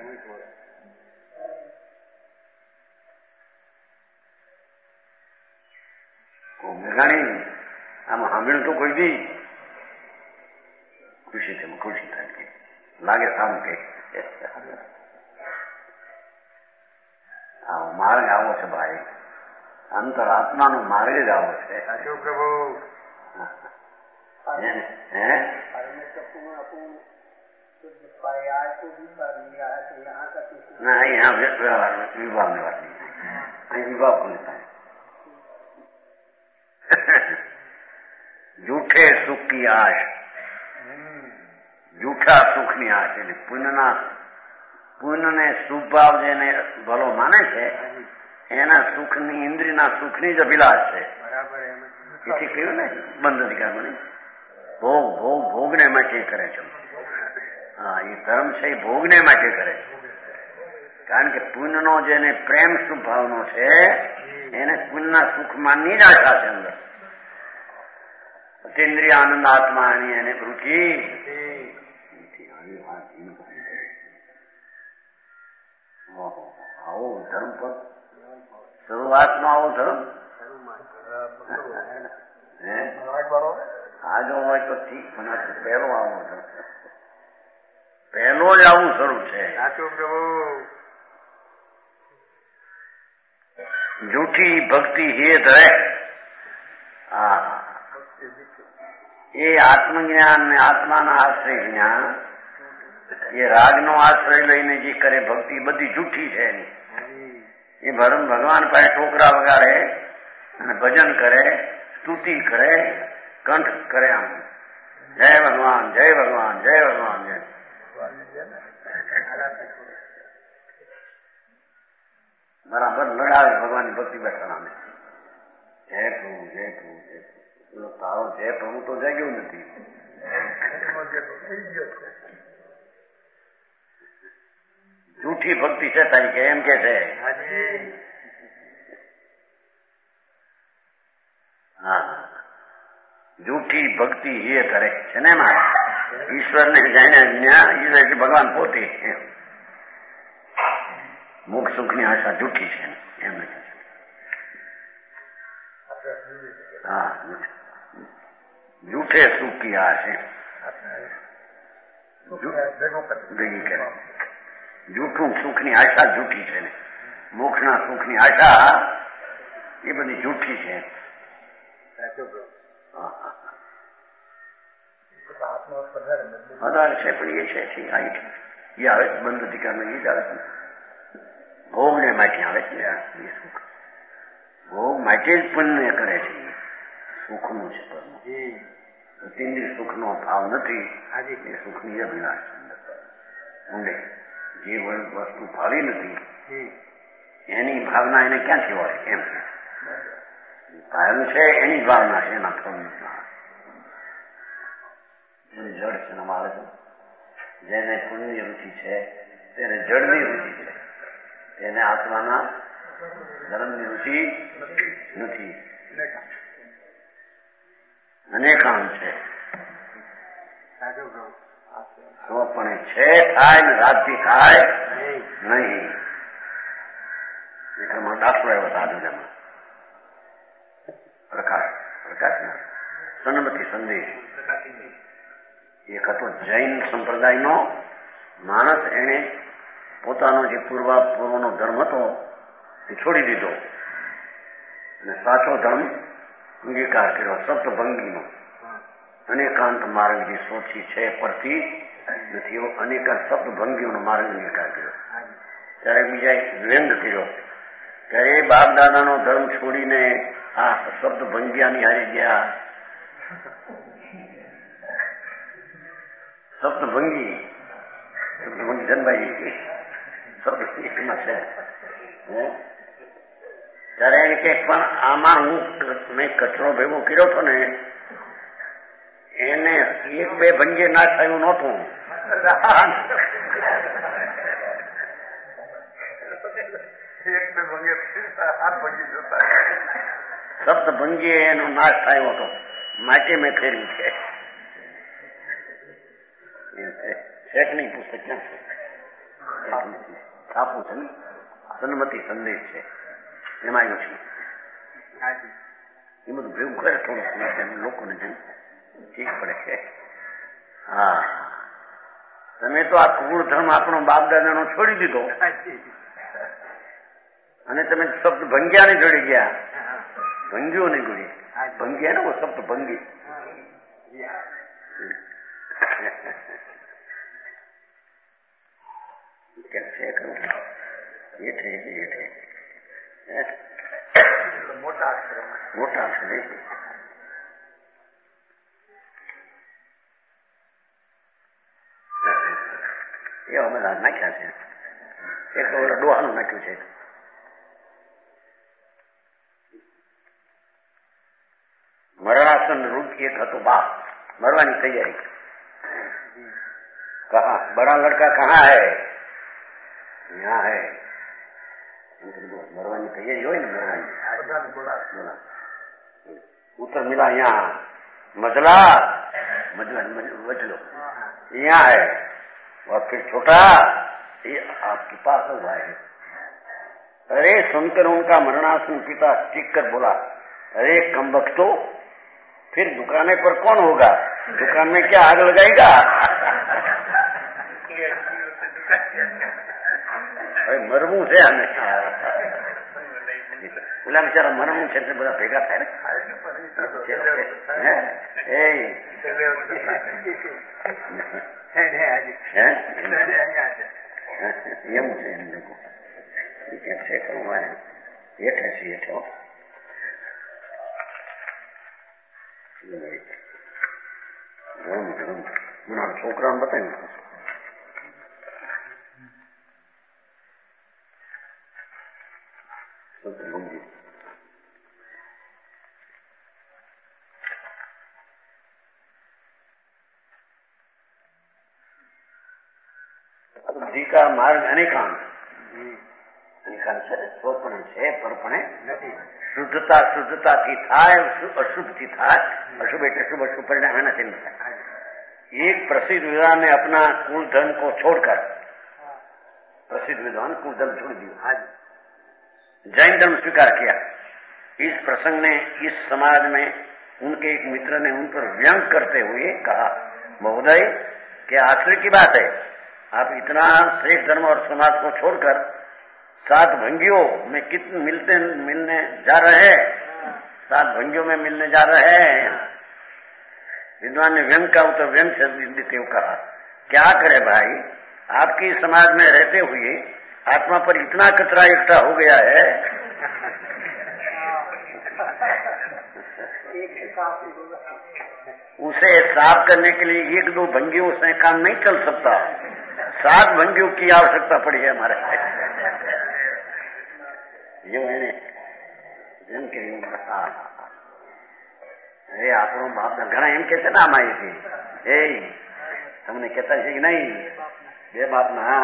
A: મેઘાણી આમ સાંભળ્યું તો કોઈ દી ખુશી થાય કે લાગે સારું કે માર્ગ આવો છે ભાઈ, અંતર આત્માનો માર્ગ જ આવો છે.
B: સાચું પ્રભુ.
A: ના અહીંયા વિભાગની વાત નહીં, અહીં વિભાગ કોને થાય? જૂઠે સુખ की આશ, જૂઠા સુખની આશ એટલે પુણ્યને શુભ ભાવ જેને ભલો માને છે એના સુખની ઇન્દ્રિયના સુખની જ અભિલાષ છે. એથી કહ્યું ને બંધ અધિકારમાં ભોગને માટે કરે છે. હા, એ ધર્મ છે એ ભોગને માટે કરે છે. કારણ કે પુણ્યનો જેને પ્રેમ શુભ ભાવનો છે એને પુણ્યના સુખમાંની જ આશા છે અંદર. ઇન્દ્રિય આનંદ આત્માની એને રુચિ. આવો ધર્મ પર શરૂઆતમાં આવો ધર્મ આજો હોય તો ઠીક, પણ પહેલો આવો ધર્મ, પહેલો જ આવું શરૂ છે. જૂઠી ભક્તિ હે ધરે. એ આત્મજ્ઞાન ને આત્માના આશ્રય જ્ઞાન, એ રાગનો આશ્રય લઈને જે કરે ભક્તિ બધી જૂઠી છે. એ ભગવાન પાસે ઠોકરા વગાડે અને ભજન કરે, સ્તુતિ કરે, કંઠ કરે, આમ જય ભગવાન જય ભગવાન જય ભગવાન જય. બરાબર લડાવે ભગવાનની ભક્તિ બેઠા. જય પ્રભુ જય પ્રભુ જય પ્રભુ. તારો જય પ્રભુ તો જાગ્યું નથી. જૂઠી ભક્તિ છે તારી કે એમ કે છે. હા, જૂઠી ભક્તિ એ કરે છે ને એમાં ઈશ્વરને જાણ્યા ભગવાન પોતે મુખ સુખની આશા જૂઠી છે એમ નથી. હા, જૂઠે સુખ કી આશ ભેગી કરે. જૂઠું સુખની આશા જૂઠી છે ને મોક્ષના સુખની આશા એ બધી જૂઠી છે. વધારે છે પણ એ છે એ આવે બંધ અધિકારમાં એ જ આવે છે. ભોગને માટે આવે છે એ સુખ. ભોગ માટે જ પુણ્ય કરે છે. સુખનું છે પરમ. ઇન્દ્રિય સુખનો ભાવ નથી. એ સુખની અભિલાષ ઊંડે જે વસ્તુ ભાવી નથી એની ભાવના એને ક્યાંથી હોય એમ ભાવ્યું છે એની ભાવના છે એના ફળની. જડ છે અમારે તો જેને પુણ્યની રુચિ છે તેને જડની રુચિ છે, એને આત્માના ધર્મની રુચિ નથી. અનેકાંત છે તો પણ છે થાય ને રાતથી થાય નહીં. એમાં દાખલો એવો સાધુ એમાં પ્રકાશ સન્મતિ સંદેશ એક હતો જૈન સંપ્રદાયનો માણસ. એને પોતાનો જે પૂર્વનો ધર્મ હતો એ છોડી દીધો અને સાચો ધર્મ અંગીકાર કર્યો, સપ્તભંગીનો. અનેકાંત માર્ગ જે સોચી છે પરથી નથી એવો અનેકાંત સપ્તભંગીઓનો માર્ગ અંગીકાર કર્યો. ત્યારે બીજા વ્યંગ કર્યો ત્યારે બાપ દાદાનો ધર્મ છોડીને આ સપ્તભંગિયાની હારી ગયા. સપ્તભંગી જનભાઈ સપ્તમાં છે એક પણ આમાં મેં કચરો ભેગો કર્યો હતો ને એને એક બે ભંગે ના થયું નહોતું. સપ્તભંગી એનો નાશ થયો હતો. માટે મેં ફેર્યું છે. શેખની પુસ્તક ક્યાં છે? છાપું છે ને, સન્મતિ સંદેશ છે એમાં આવ્યું છે. એ બધું ભેગું કરે થોડું લોકોને જેમ ઠીક પડે છે. હા, તમે તો આ કુળ ધર્મ આપણો બાપ દાદાનો છોડી દીધો અને તમે શબ્દ ભંગ્યાને જોડી ગયા. ભંગીઓ ને જોડી ભંગ્યા ને શબ્દ ભંગી. મોટા અક્ષર એ અમે નાખ્યા છે. એક તો ડોહાનું નાખ્યું છે. મરણાસન રૂપ એક હતું બાપ, મરવાની તૈયારી. કહા બડા લડકા કહા હૈ? यहाँ है. मरवानी तैयारी हो ना, मरवानी उत्तर मिला यहाँ मजला मजलो यहाँ है. और फिर छोटा ये आपके पास हुआ है. अरे सुनकर उनका मरणासन पिता चीख कर बोला, अरे कम बख्तो, फिर दुकाने पर कौन होगा? दुकान में क्या आग लगाएगा? મરવું છે આને. પેલા બિચારા મરવું છે એટલે બધા ભેગા થાય ને. એમ છે એમ લોકો છે કરવું હેઠે છે હેઠો. છોકરાઓને બતાવી બુદ્ધિ કા માર્ગ અનેકાન છે, સ્વપણે છે પરપણે નથી. શુદ્ધતા શુદ્ધતાથી થાય, અશુભથી થાય. અશુभ એટલે શુभ, અશુभ परिणाम है ना. एक प्रसिद्ध विद्वान ने अपना कुल धन को छोड़कर, प्रसिद्ध विद्वान कुल धन छोड़ दिया, जैन धर्म स्वीकार किया. इस प्रसंग ने इस समाज में उनके एक मित्र ने उन पर व्यंग करते हुए कहा, महोदय क्या आश्चर्य की बात है, आप इतना श्रेष्ठ धर्म और समाज को छोड़कर सात भंगियों में कितने मिलने जा रहे हैं? सात भंगियों में मिलने जा रहे हैं. विद्वान ने व्यंग का उत्तर व्यंग से देते हुए कहा, क्या करे भाई, आपकी समाज में रहते हुए आत्मा पर इतना कचरा इकट्ठा हो गया है. उसे साफ करने के लिए एक दो भंगियों से काम नहीं चल सकता, सात भंगियों की आवश्यकता पड़ी है हमारे. जो है જેમ કે અરે આપણો બાપ ઘણા એમ કે છે ને આમાં એ તમને કહેતા છે કે નહીં બે બાપ ના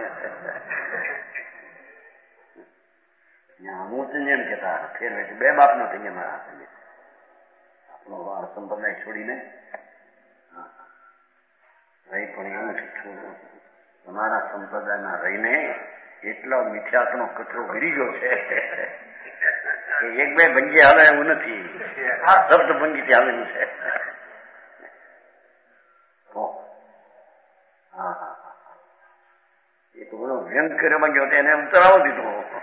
A: હું તો એમ કેતા ફેર બે બાપ નો થઈ મારા આપણો વાર સંપ્રદાય છોડીને રહી. પણ એવું તમારા સંપ્રદાયમાં રહીને એટલો મિથ્યાત્વનો કચરો ગરી ગયો છે કે એક બે ભંગી હાલે એવું નથી, આ શબ્દ ભંગીથી હાલેલું છે. એ તો બધો વ્યંગ કરવા ગયો એને ઉતરાવો દીધો.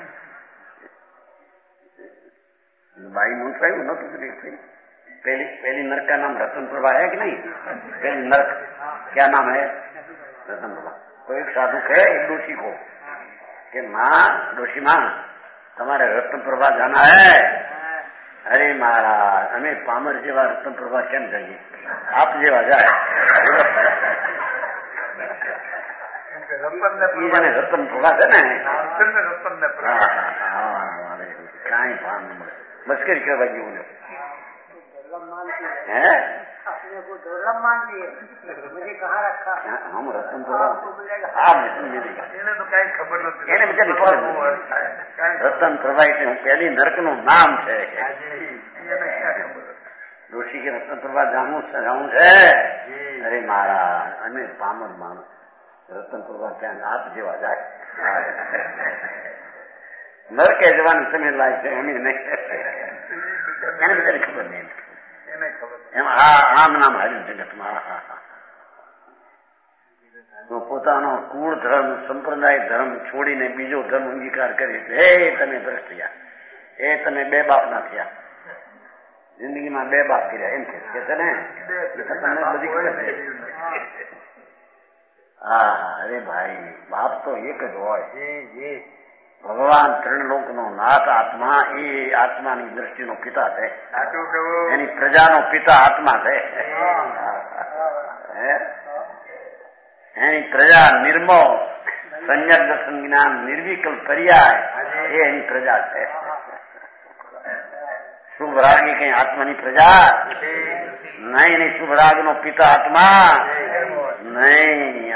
A: બાઈ નું થયું નતું. पहली नर्क का नाम रतन प्रभा है कि नहीं? पहली नर्क क्या नाम है? रतन प्रभा. तो एक साधु कहे एक डोशी को कि माँ, डोशी माँ, તમારે રત્ન પ્રભા જાના હે? અરે મહારાજ, અમે પામર જેવા રત્ન પ્રભા કેમ જઈએ, આપ જેવા જાય. રતન થોડા છે ને કાંઈ ભાન મસ્કરી કરવા જેવું નથી. है
C: अपने को दुर्लभ मान लिए, मुझे कहाँ रखा?
A: हम रतन थोड़ा आप मिलेगा
B: એને તો કઈ ખબર નથી.
A: એને બિચારી રતન પ્રભા એટલે હું પહેલી નરક નું નામ છે. ઋષિ કે રતન પ્રભા જાણવું છે. અરે મારા અમે પામર માણસ રતન પ્રભા ક્યાં આપ જેવા જાય નરકે જવાનું સમય લાય છે એમ નહીં. એને બિચારી ખબર નહીં એમ આમ નામ હાર્યું જગતમાં. પોતાનો કુળ ધર્મ સંપ્રદાય ધર્મ છોડીને બીજો ધર્મ અંગીકાર કરી એ તમે ભ્રષ્ટ થયા, એ તમે બે બાપ ના થયા, જિંદગીમાં બે બાપ કર્યા એમ કે છે ને તમને બધી ખબર છે. હા અરે ભાઈ બાપ તો એક જ હોય. ભગવાન ત્રિલોક નો નાથ આત્મા એ આત્માની દ્રષ્ટિનો પિતા છે, એની પ્રજાનો પિતા આત્મા છે. એની પ્રજા નિર્મો સંયમ દર્શન જ્ઞાન નિર્વિકલ્પ પર્યાય એ એની પ્રજા છે. શુભ રાગી કઈ આત્માની પ્રજા નહીં, શુભ રાગ નો પિતા આત્મા નહીં.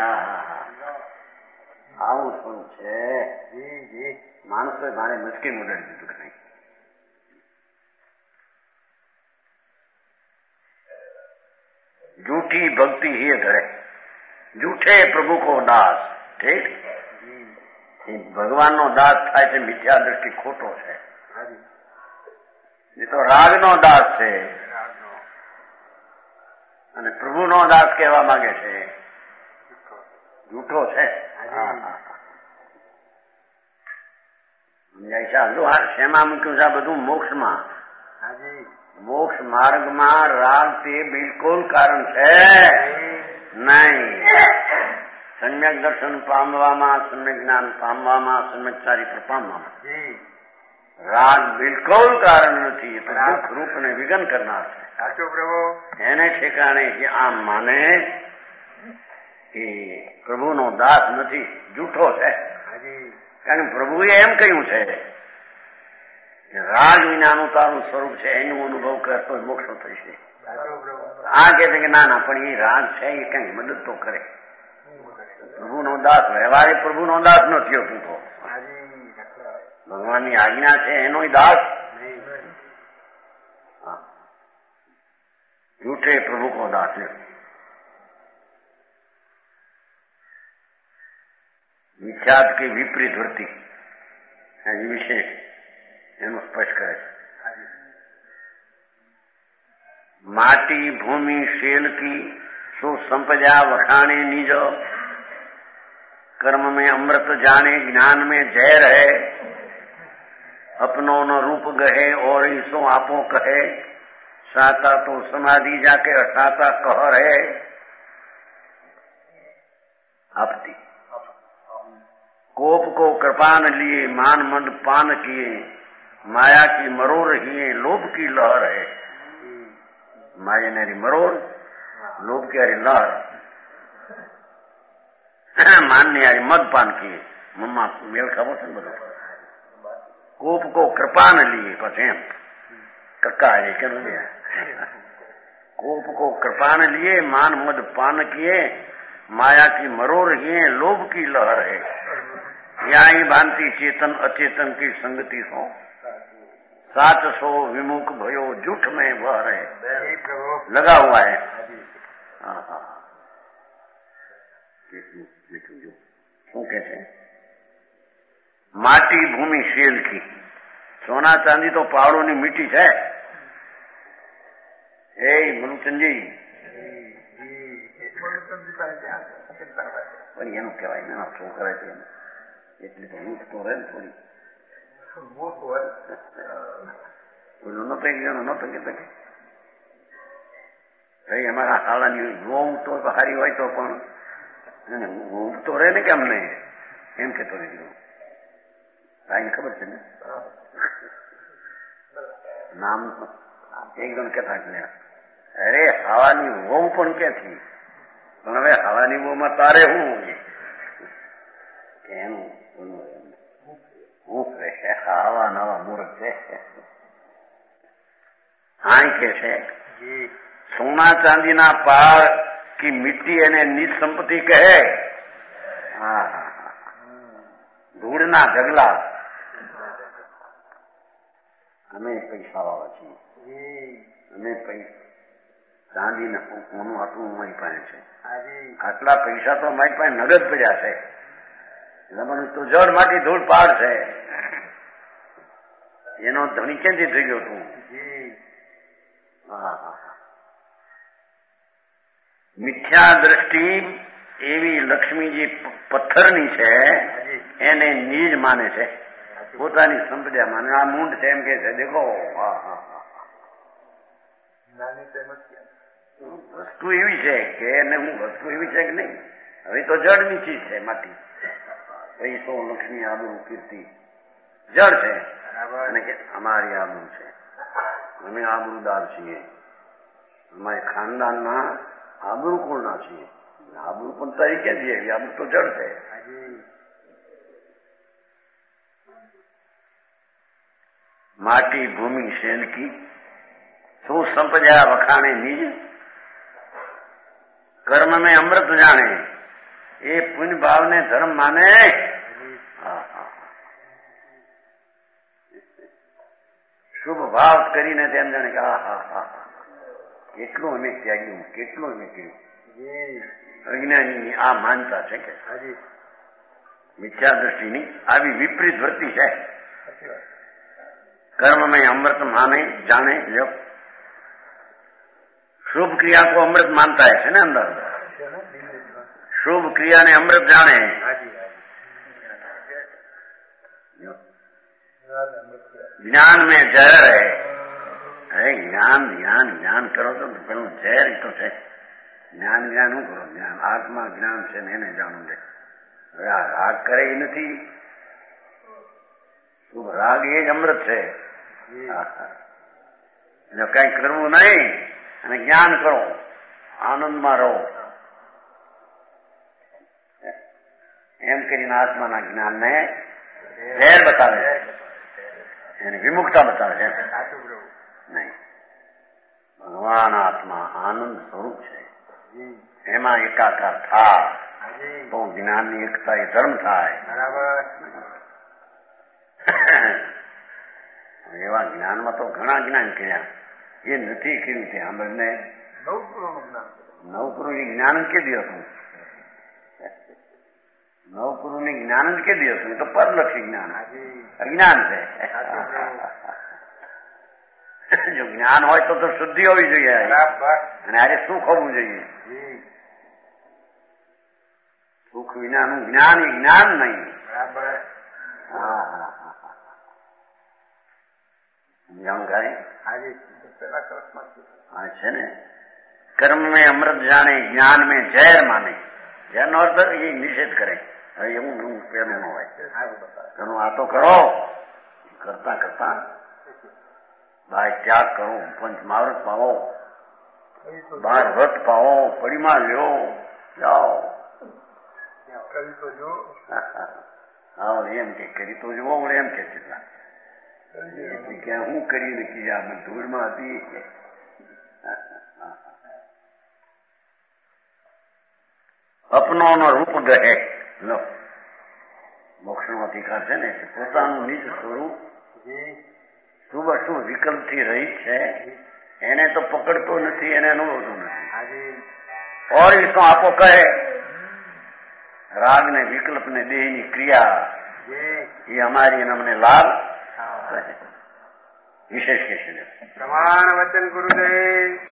A: આવું શું છે માણસોએ મારે મુશ્કેલ ઉડાડી દીધું કે નહીં. झूठी भक्ति ही धरे झूठे प्रभु को दास. ठीक ભગવાન નો દાસ થાય છે મિથ્યા દ્રષ્ટિ ખોટો છે. એ તો રાગ નો દાસ છે અને પ્રભુ નો દાસ કહેવા માંગે છે જૂઠો છે. શેમાં મૂક્યું છે આ બધું? મોક્ષમાં. મોક્ષ માર્ગમાં રાગ તે બિલકુલ કારણ છે નહીં. સમ્યક દર્શન પામવામાં, સમ્યક જ્ઞાન પામવામાં, સમ્યક ચારિત્ર પામવામાં રાગ બિલકુલ કારણ નથી. એ તો દુઃખ રૂપ ને વિઘન કરનાર છે.
B: સાચો પ્રભુ.
A: એને ઠેકાણે જે આમ માને એ પ્રભુનો દાસ નથી, જૂઠો છે. કારણ કે પ્રભુએ એમ કહ્યું છે કે રાગ વિનાનું તારું સ્વરૂપ છે, એનું અનુભવ કરતો મોક્ષ થશે. આ કે છે કે ના ના પણ એ રાગ છે એ કઈ મદદ તો કરે. પ્રભુનો દાસ વ્યવહારે પ્રભુનો દાસ નથી હોતું તો ભગવાનની આજ્ઞા છે એનો દાસ. झूठे प्रभु को दास है. મિથ્યાત કે વિપરીત વૃત્તિ એ વિશે એનું સ્પષ્ટ કરે છે. માટી ભૂમિ શેલ की सो संपदा वखाणे निज कर्म में अमृत जाने ज्ञान में जहर है अपनों न रूप गहे और ईसो आपो कहे साता तो समाधि जाके असाता कहर है आपती कोप को कृपान लिए मान मंद पान किए माया की मरोड़ हिए लोभ की लहर है. माया ने मरोड़ लोभ की हरी लहर मानने यारी मद पान किए मम्मा मेल खबर છે બધું. कोप को कृपान लिए પછી એમ કક્કા है કે कोप को कृपान लिए मान मद पान किए माया की मरोड़ हिए लोभ की लहर है यही भांति चेतन अचेतन की संगति सो साच सो विमुख भयो झूठ में वह रहे लगा हुआ है. શું કે છે? માટી ભૂમિ શેલ की સોના ચાંદી તો પહાડોની મીઠી છે. એ મનુચંદી પણ એનું કહેવાય ને છોકરા છે એટલે તો ઊંઘ તો રહે ને થોડી નતો નતો કે ભાઈ અમારા શાળાની ઊંઘ તો સારી હોય તો પણ ઊંઘ તો રહે ને કેમ નહીં એમ કેતો નીકળ્યું. ભાઈને ખબર છે ને નામ એક જણ કહેતા એટલે અરે હવાની વહુ પણ ક્યાંથી પણ હવે હવાની વહુમાં તારે શું એનું હું કહે આવા નવા મૂર્ખ છે. હા કે છે સોના ચાંદીના પહાડ की मिट्टी એને નીચ સંપત્તિ કહે. હા ધૂળના ઢગલા. અમે પૈસા વાળા છીએ. અમે ચાંદીના સોનું આટલું અમારી પાસે છે. આટલા પૈસા તો અમારી પાસે નગદ પડ્યા છે. એટલે તો જળ માટી ધૂળ પાડ છે. એનો ધણી ક્યાંથી થઈ ગયો તું? મિથ્યા દ્રષ્ટિ એવી લક્ષ્મીજી પથ્થરની છે એને નીજ માને છે, પોતાની સંપદા માને. આ મૂંડ છે એમ કે છે દેખો વસ્તુ એવી છે કે એને હું વસ્તુ એવી છે કે નહીં. હવે તો જળની ચીજ છે માટી. પૈસો લક્ષ્મી આબરૂ કીર્તિ જળ છે અને કે અમારી આબરૂ છે, અમે આબરૂદાર છીએ, અમારે ખાનદાનના આબરૂ કુળના છીએ. આબરૂ પણ તરીકે છીએ, આબરૂ તો જળ છે. માટી ભૂમિ શેલકી શું સંપજ્યા વખાણે નીજ. કર્મ में અમૃત જાણે એ પુણ્ય ભાવને ધર્મ માને. શુભ ભાવ કરીને તેમ જાણે કે હા કેટલું અમે ત્યાગ્યું, કેટલું અમે કર્યું. અજ્ઞાનીની આ માનતા છે કે મિથ્યા દ્રષ્ટિની આવી વિપરીત વૃત્તિ છે. कर्म में अमृत माने जाने जो शुभ क्रिया को अमृत मानता है ना अंदर. शुभ क्रिया ने अमृत जाने. ज्ञान में जहर है. अरे ज्ञान ज्ञान ज्ञान करो तो પેલું ઝેર તો છે. જ્ઞાન જ્ઞાન શું કરો? જ્ઞાન આત્મા જ્ઞાન છે ને એને જાણવું છે. હવે આ રાગ કરે એ નથી. શુભ રાગ એ જ અમૃત છે. જો કઈ કરવું નહીં અને જ્ઞાન કરો, આનંદમાં રહો એમ કરીને આત્માના જ્ઞાનને ઝેર બતાવે છે, એની વિમુખતા બતાવે છે. નહીં, ભગવાન આત્મા આનંદ સ્વરૂપ છે. એમાં એકાકાર થાય તો જ્ઞાનની એકતા એ ધર્મ થાય. એવા જ્ઞાનમાં તો ઘણા જ્ઞાન કર્યા, એ નથી કર્યું છે. આપણને નવપુરુની જ્ઞાન જ કે હતું. નવપુરુની જ્ઞાન જ કે હતું. એ તો પરલક્ષી જ્ઞાન, અજ્ઞાન છે. જો જ્ઞાન હોય તો શુદ્ધિ હોવી જોઈએ અને આજે સુખ હોવું જોઈએ. સુખ વિનાનું જ્ઞાન એ જ્ઞાન નહીં. છે ને કર્મ में અમૃત જાણે જ્ઞાન में ઝેર માને. ઝેરનો અર્થ એ નિષેધ કરે. હવે એવું પેલું ન હોય. ઘણું આ તો કરો, કરતા કરતા ભાઈ ત્યાગ કરો, પંચમાવૃત પાવો, 12 વ્રત પાવો, પડીમાં લ્યો, જાઓ. હા એમ કે કરી તો જુઓ એમ કે ક્યાં હું કરી નથી આ ધૂળમાં હતી. અપનો નો રૂપ ગહે. લો મોક્ષ નો અધિકાર છે ને, પોતાનું નિજ સ્વરૂપ શુભ અશુભ વિકલ્પ થી રહિત છે. એને તો પકડતો નથી, એને અનુભવતો નથી. और इसको आपको કહે राग ने विकल्प ने देह ની क्रिया ये हमारी हमने लाभ विशेष के प्रमाण वचन गुरुदेव.